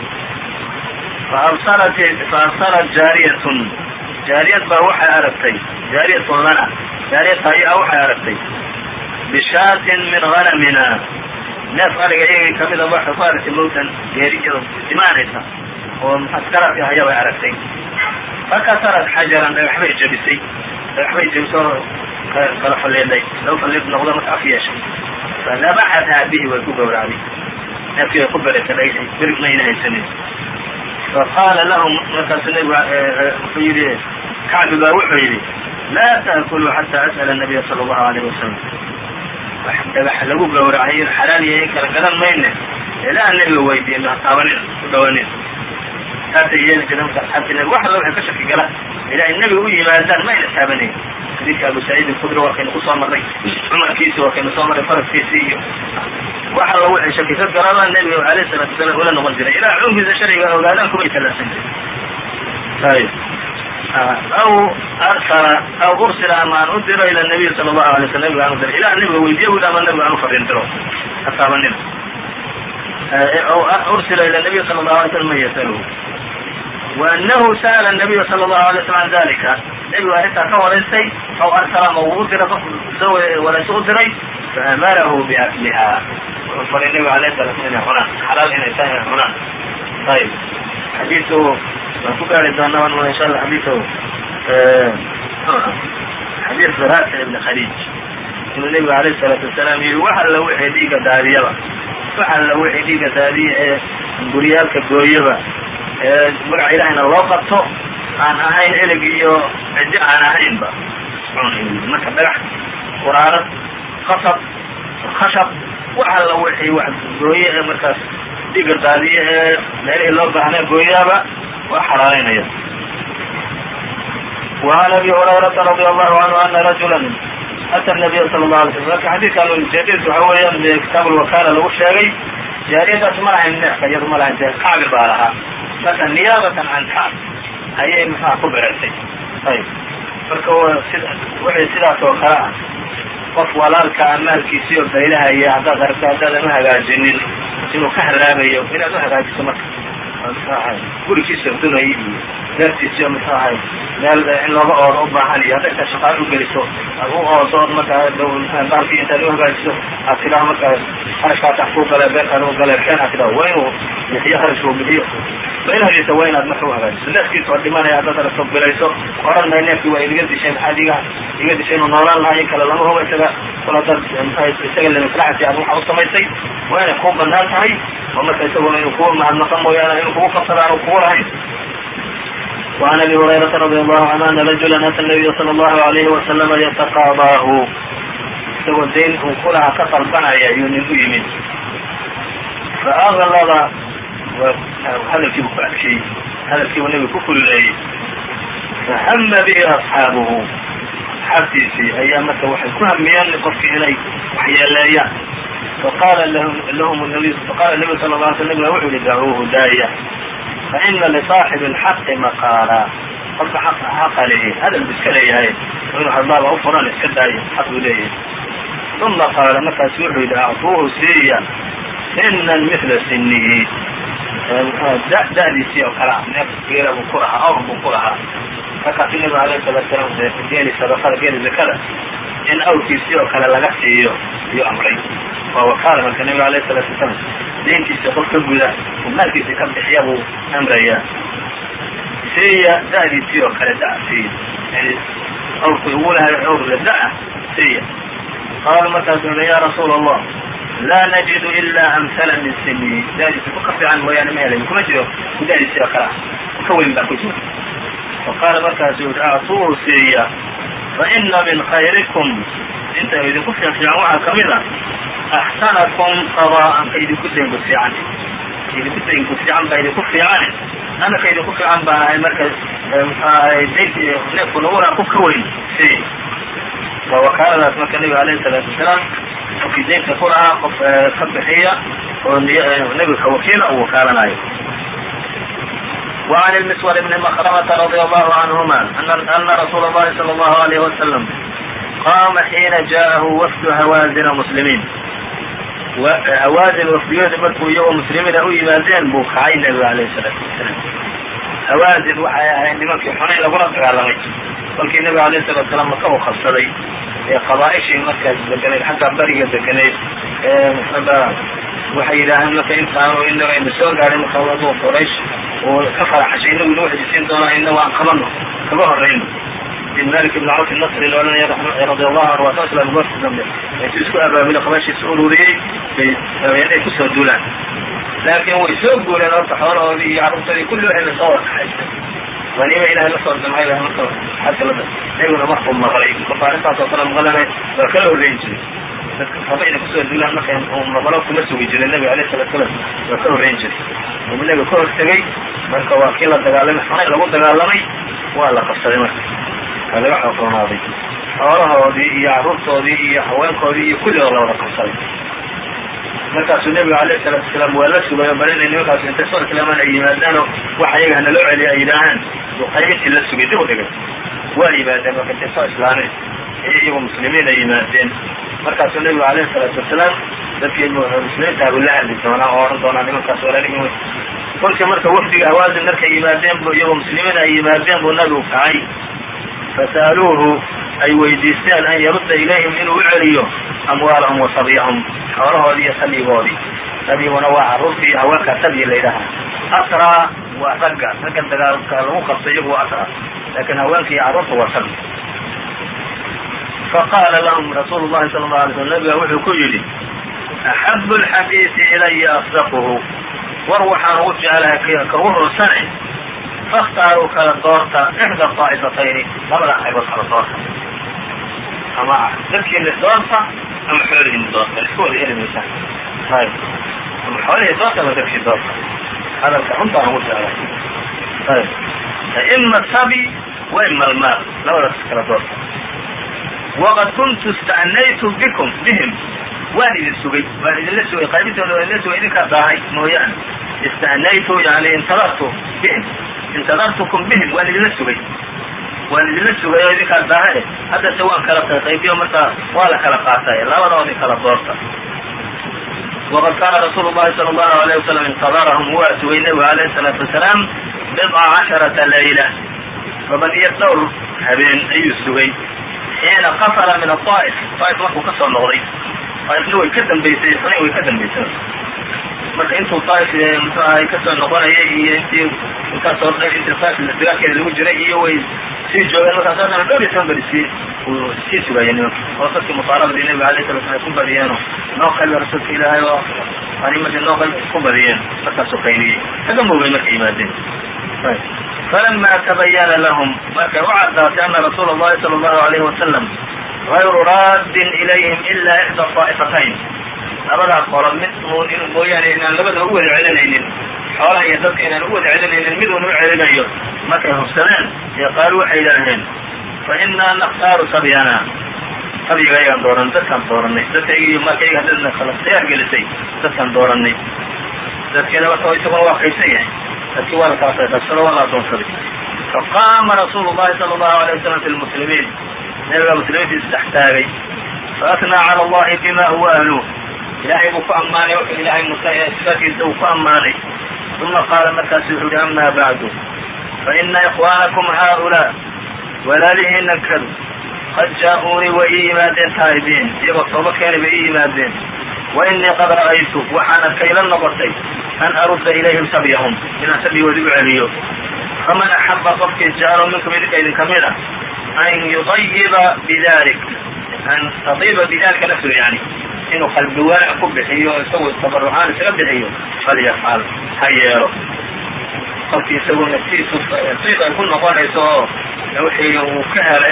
faabsarat jaariyatun jaariyad baa waxay aragtay jaariyatun lana jaariyadta ayaa waxay aragtay bishaatin min hanamina neef ariga iyagii kamida waxay ku aragtay mawtan geeriyada imaanaysa oo askaraadka haya bay aragtay. fakasarat xajaran dhagaxbay jabisay oo kala faliiday laba faliid noqdo marka af yeeshay. fadabaxathaa bihi way ku gawracday neefkii way ku bereysay dhagaxii berig mayna haysanin. faqaala lahum markaasu nebigu wuxuu yidhi kacbi baa wuxuu yidhi laa ta'kuluu xataa as'ala الnabiya salى الlahu alayh wasalam wax dhagax lagu gawracay in xalaal yahay in kala garan mayne ilaa nebiga weydiin taabanin ku dhawanin. saasay yeeli jireen marka asxaabtii nebiga wax alla waxay ka shaki gala ilaa ay nebiga u yimaadaan mayna taabanayn. xadiidka abu saciid alkhudri warkaynu kusoo marray cumarkiisi warkaynu soo marray faraskiisi iyo wax alla waxay shaki ka garaba nebiga alayhi salaatu wasalaam ula noqon jiray ilaa cungiisa sharciga ogaadaan kumay talaasan jirin. ayb aw ursila ama aan u diro ila nabiy sala allahu alay slam nabiga aan u diro ilaa nabiga weydiiya wili ama nabiga aan u fariin diro ha taabanina. ursila ila nabiy sala allahu alay slam man yasaluhu waanahu sa'ala nabiya sala allahu alay slam can dalika nebigu arrintaa ka waraystay aw arsala ama uu u dira qof warayso u diray faamarahu biakliha wuxuu faray nebiga alayhi salatu inay cunaan xalaal inay tahay inay cunaan. ayb xadiiu waan ku gaari doonaa insha allah xadiis raafic ibn khaliij inuu nebigu alayhi salaatu wasalaam yidhi wax alla wixii dhiiga daadiyaba wax alla wixii dhiiga daadiya ee guryaalka gooyaba magaca ilaahayna loo qabto aan ahayn eleg iyo ciddi aan ahaynba marka dhagax quraarad qasab khashab wax alla wixii wax gooye ee markaas dhiiga daadiya ee meelihii loo baahnaa gooyaaba waa xalaalaynaya. وعن أبي هريرة رضي الله عنه أن رجلا أتى النبي صلى الله عليه وسلم marka xadiidkan ujeedadiis waxa weeyaan kitaab alwakaala lagu sheegay jaariyadaas ma lahayn neefka iyadu ma lahayn kacbi baa lahaa marka niyaabatan can kacb ayay maxaa ku bereysay. ayb marka wixii sidaas oo kale ah qof walaalka maalkiisii oo baylahaya haddaad aragto haddaadan uhagaajinin inuu ka haraagayo inaad uhagaajiso marka gurigiisa dunayay iyo daartiisiyo muxuu ahay meel in looga oodo u baahan iyo hadda intaad shaqaal ugeliso ad u oodo od markaa baalkii intaad uhagaajiso aad tidaa markaa harashkaatax kuu gale beerkaan u gale keen aad tidaa waa inuu bixiyo harashka u bixiyo baylahadiisa waa inaad marka uhagaajiso neefkiisa oo dhimanaya haddaad aragto bilayso oran may neefkii waa idiga dishay maxaad iga dishay inuu noolaan lahaa in kale lama hubo isaga kula dad isaga lamaslaxati aad waxa u samaysay waa inay kuu banaan tahay oo marka isaguna inuu kuwa mahadnaqa mooyaane inuu kugu qabsada aanu kugu lahayn. وعن أبي هريرة رضي الله عنه أن رجلا أتى النبي صلى الله عليه وسلم يتقاضاه isagoo dayn uu kulaha ka dalbanaya ayuu nin u yimid faأغلظ hadalkiibu ku adkeeyey hadalkiibu nebigu ku kululeeyey fahama bihi أصxaabuhu asxaabtiisii ayaa marka waxay ku hamiyeen qofkii inay waxyeeleeyaan faqala nabiy sala la alay sl nabiga wuxuu yihi dacuuhu daaya faina lisaaxibi اlxaqi maqaala qofka xaqa leeyahay hadal bu iska leeyahay inuu hadlaaba u furan iska daayo xaq buu leeyahay. uma qaala markaasu wuxuu yidhi acطuuhu siiya sinan mila sinihi da'diisii oo kale ah neef geela buu ku lahaa awr buu ku lahaa markaasu nabigu alayhi salatu salaam geeli sadaqada geeli zakada in awrkiisii oo kale laga siiyo ayuu amray. waa wakaala marka nabiga alayhi salatu wasalaam deyntiisa qof ka guda oo maalkiisii ka bixiya buu amrayaa siiya da'diisii oo kale da siiya yani awrku ugu lahay awr la da-a siiya. qaala markaasu ui ya rasuula allah laa najidu ilaa amhala min sini da'diisi ku ka fiican mooyaane ma helayn kuma jiro da'diisii oo kale ah ka weyn baa ku jira. faqaala markaasu ui acطuuhu siiya faina min khayrikum inta idinku fiican waxaa kamid a axsanakum qadaa'an ka idinku daynku fiican baa idinku fiican ana ka idinku fiican baan ahay marka neefku naguna ku ka weyn waa wakaaladaas marka nebiga alayhi salaatu wasalaam qofkii daynka ku lahaa qof ka bixiya oo nebiga ka wakiila uu wakaalanayo. وعن المسور بن مخرمة رضي الله عنهما أن رسول الله صلى الله عليه وسلم قام حين جاءه وفد هوازن مسلمين hawaasin wafdiyoodi markuu iyagoo muslimiina u yimaadeen buu kacay nebiga alayhi salaatu wasalaam. hawaasin waxay ahayd nimankii xunayn lagula dagaalamay kolkii nebiga alayhi salatu wasalaam maka u qabsaday ee qabaaishii markaas deganeyd xagga bariga deganeyd waxay yidhaaheen marka intaanu inagaynu soo gaadhay marka adu quraysh oo ka faraxashay inagu ina waxdisiin doonaa inagu aan qabano kaga horayno bin malik ibn cawf nasri la ohanaya radi allahu anhu waa islam goorta dambe aysu isku abaabila qabaashiisa ururiyey bay rabeen inay kusoo duulaan laakiin way soo guuleen horta xoolahoodii iyo carruurtoodii kulli waxay la soo warkaxaysay waniba ilahay la soo damcay ba marka xasilada nebiguna markuu maqlay marka arrintaas oo kale maqlanay waa kala horreyn jiray dadka raba inay kusoo duulaan marka maqlo kuma sugi jiray nebiga alayhi salatu salaam waa ka horreyn jiray uu nebiga ka hortegay marka waa kii la dagaalamay xunayn lagu dagaalamay waa la qabsaday marka waa laga xooqoonaaday xoolahoodii iyo carruurtoodii iyo haweenkoodii iyo kulli oo la wada qabsaday. markaasuu nebiga alayhi salaatu wasalaam waa la sugayo bal inay nimankaasu intay soo islaamaan ay yimaadaanoo waxa iyaga hana loo celiya ay yidhaahaan buu qaybintii la sugay dib u dhigay waa yimaadeen marka intay soo islaameen iyo iyagoo muslimiin ay yimaadeen markaasuu nebigu alayhi salaatu wasalaam dadkii muslimiinta buu la hadli doonaa oo odhan doonaa nimankaas walaalihim kolkii marka wafdiga hawaasin markay yimaadeen bu iyagoo muslimiin ay yimaadeen buu nabigu kacay fasa'aluuhu ay weydiisteen an yarudda ilayhim inuu u celiyo amwaalahum wa sabyahum xoolahoodii iyo sabyigoodii. sabyiguna waa carruurtii iyo haweenkaa sabyi la yidhaaha asraa waa ragga dagaalka lagu qabtay iyagu waa asraa laakiin haweenka iyo carruurta waa sabyi. faqaala lahum rasuulu llahi sala allahu alay slam nabiga wuxuu ku yidhi axabu alxadiisi ilaya asdaquhu war waxaan ugu jeclahay ka ugu runsane fakhtaaruu kala doorta ixda daa'ifatayni labada qaybood kala doorta ama dadkiina doorta ama xoolihiina doorta isku wada heli maysaan ayb ama xoolihii doorta ama dadkii doorta hadalka runtaan ugu jeclahay ayb ima sabi wa ima almaal labadaas kala doorta. waqad kuntu ista'naytu bihim waan idin sugay waan idinla sugay qaybintooda waan idinla sugay idinkaa daahay mooyaane ista'naytu yani intadartukum bihim waan idinla sugay oo idinkaa daahae haddase waan kala qaybiyo marka waa la kala qaatay labadoodii kala doorta. waqad kaana rasuulu llahi sala allahu alayh wasalam intadarahum waa sugay nebiga alayhi salaatu wasalaam 19 layla 12 habeen ayuu sugay xiina qafala min aطaa'if markuu kasoo noqday طائفna way ka dambaysay xunayn way ka dambaysay marka intuu طaaif muxuu ahay kasoo noqonayay iyo intaasoo dhan inta طaaif dagaalkeeda lagu jiray iyo way sii joogeen markaas haddana dhowr iyo toban beri uu sii sugaya nimanka oo dadkii musaarabadii nabiga alayh salatu slam ku badiyeeno noo qayba rasuulka ilaahay oo animadii noo qayb ku badiyeen markaasuu qaybiyey kaga moogay markay yimaadeen. falama tabayana lahum markay u caddaatay ana rasuula allahi sala allahu alayhi wasalam غayru raadin ilayhim ila ixda طaa'ifatayn labadaa qolo mid mooyaane inaan labada u wada celinaynin xoolaha iyo dadka inaan u wada celinaynin mid uuna u celinayo markay hubsadeen ee qaalu waxay yidhaaheen fa inaa nakhtaaru sabyana sabyiga ayagaan dooran dadkaan dooranay dadkayga iyo markayga haddana kala khiyaar gelisay dadkaan dooranay dadkeena marka isaguna waa qaybsan yahay dadkii waa la kala qaybsado waa la adoonsaday. faqaama rasuulu llahi sala allahu alayh wasalam fi lmuslimiin nebiga muslimiintiisa dhex taagay faatnaa cala allahi bima huwa ahluh ilaahay buu ku ammaanay wuxuu ilaahay sifaadkiisa uu ku ammaanay uma qaala markaasu wuxuu yihi ama bacdu faina ikhwaanakum haaulaa walaalihiina kadu qad jaa-uunii way ii yimaadeen taa'ibiin iyagoo tooba keenay bay ii yimaadeen wa inii qad ra'aytu waxaan arkay la noqotay an arudda ilayhim sabyahum inaan sabyigoodi u celiyo. faman axaba qofkii jeclo minkum idinka idin kamid a an yudayiba bidalik an tadiba bidalika nafsu yani inuu qalbi waanac ku bixiyo isagoo tabarucaan isaga bixiyo falyafcal ha yeelo. qofkii isagoo naftiisu siid ay ku noqonayso oo wixii uu ka helay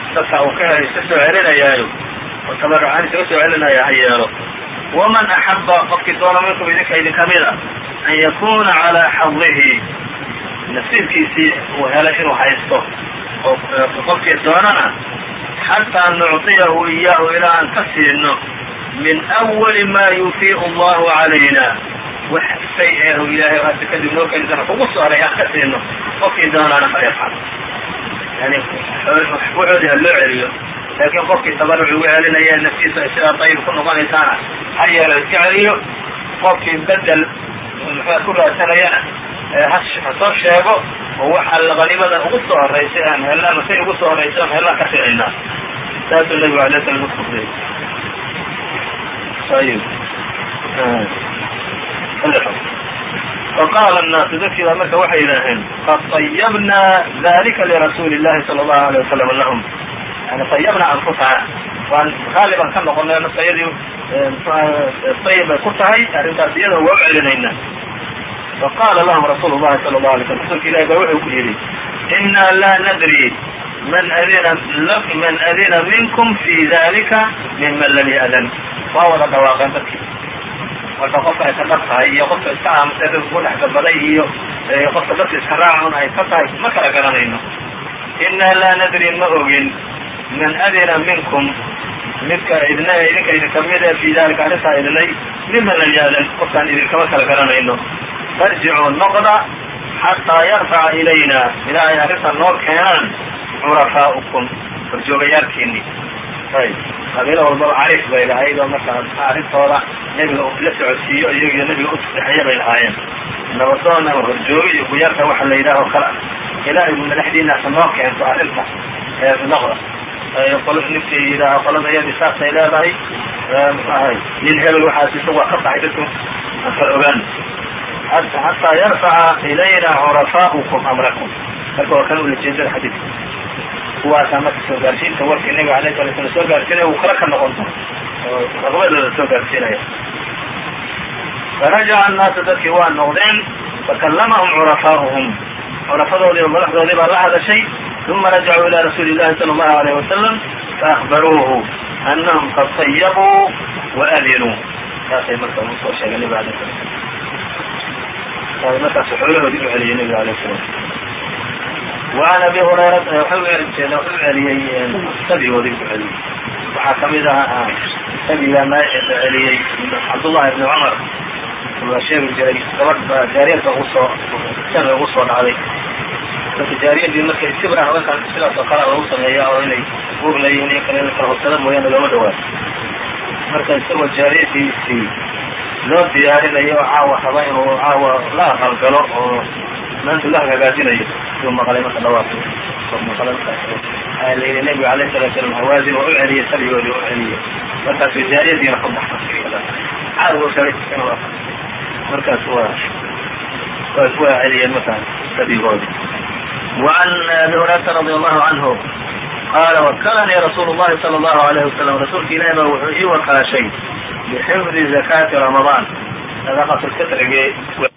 dadka uu ka helay iska soo celinayaayo oo tabarucaan isaga soo celinaya ha yeelo waman axaba qofkii doona minkum idinka idinka mida an yakuna calaa xadihi nasiibkiisii uu helay inuu haysto oo qofkii doonana xataa nucطiyahu iyaahu ilaa aan ka siino min أwali ma yufiiءu allahu calayna wax shay ehu ilaahay hadda kadib noo keeni doona kugu soo horay aan ka siino qofkii doonaana falyafcal yani waxoodii ha loo celiyo laakiin qofkii tabaruc ugu celinaya naftiisa sidaa dayib ku noqonaysaana ha yeelo iska celiyo qofkii bedel muxua ku raadsanayana ha soo sheego oo wax alla qanimadan ugu soo horaysay aan helna ama say ugu soo horaysay aan helna ka ficinaa saasuu nabigu alay slam uxukmiyey ayib faqaala الnaasu dadkii baa marka waxay yidhaaheen qad طayabna dalika lirasuuli الlahi salى الlahu عalيه wasalam lahum yani طayabna anfusana waan haaliban ka noqonay nafsayadii ayib bay ku tahay arrintaas iyada waa u celinayna faqaala lahum rasuulu الlahi salى الlahu alay slam rasulka ilahi ba wuxuu ku yidhi ina la nadri man adina minkum fi dalika miman lam ya'dan waa wada dhawaaqeen dadkii marka qofka ay ka dhab tahay iyo qofka iska aamusay dad ku dhex gabaday iyo qofka dadka iska raacun ay ka tahay ma kala garanayno inaa laa nadri ma ogin man adina minkum midka idinka idinka mida fi dalika arrintaa idinay miman lam ya'dan qofkaan idinkama kala garanayno farjicuu noqda xataa yarfaca ilayna ilaa ay arrintan noo keenaan curafaa'ukum horjoogayaalkiini ayb qabiilo walbaba cariif bay lahayd oo marka arrintooda nebiga la socodsiiyo iyagiyo nebiga usaxeeya bay lahaayeen nabadoon ama horjooga iyo guyarka waxa la yidhaah oo kale ilaahay madaxdiinaasa noo keento arrinta noqda ninkii yidhaaha qolada iyadii saasay leedahay muxu ahay nin hebel waxaas isagu waa ka baxay dadku aan kala ogaan xataa yarfaca ilayna curafaa'ukum amrakum marka waa kana ulajeedada xadiidka kuwaasaa marka soo gaarsiinta warkii nabiga alayh sala slam soo gaarsiinaya uu kala ka noqon doono oo raqbadooda soo gaarsiinaya farajaca annaasu dadkii waa noqdeen fakallamahum curafaa'uhum curafadoodii oo madaxdoodii baa la hadashay uma rajacuu ila rasuuli llahi sala allahu alayh wasalam faakbaruuhu anahum qad sayabuu waadinuu saasay marka u soo sheegay nabiga alayh salam markaasu xoolahoodii u celiyey nabiga alayh salam وعn abi hurayrata wuxuu u celiyey sabigoodii u celiyey waxaa kamid ah sabiga la celiyey cabdullahi ibni cumar waa sheegi jiray gabadh ba jaariyadba sabi ugu soo dhacday marka jaariyadii marka istibra haweenkan sidaas oo kale lagu sameeya oo inay urlayihin iyo kale in kala hubsada mooyaane looma dhawaa marka isagoo jaariyadiisii loo diyaarinayo oo caawa raba inuu caawa la aqalgalo oo maanta la hagaajinayo yuu maqlay marka dhawaaqi maqlay markaas layidhi nabiga alayh salatu salam hawaazin waa u celiyey sabigoodii u celiyey markaasuu jaariyadiina ka baxay caawa sara markaas waa celiyeen markaas sabigoodii وعn abi hurayrata radi allahu canhu qaala wakalanii rasuulu llahi sala allahu alayh wasalam rasuulka ilahi baa wuxuu ii wakaashay bixifdi zakaati ramadaan sadaqatulfitrigi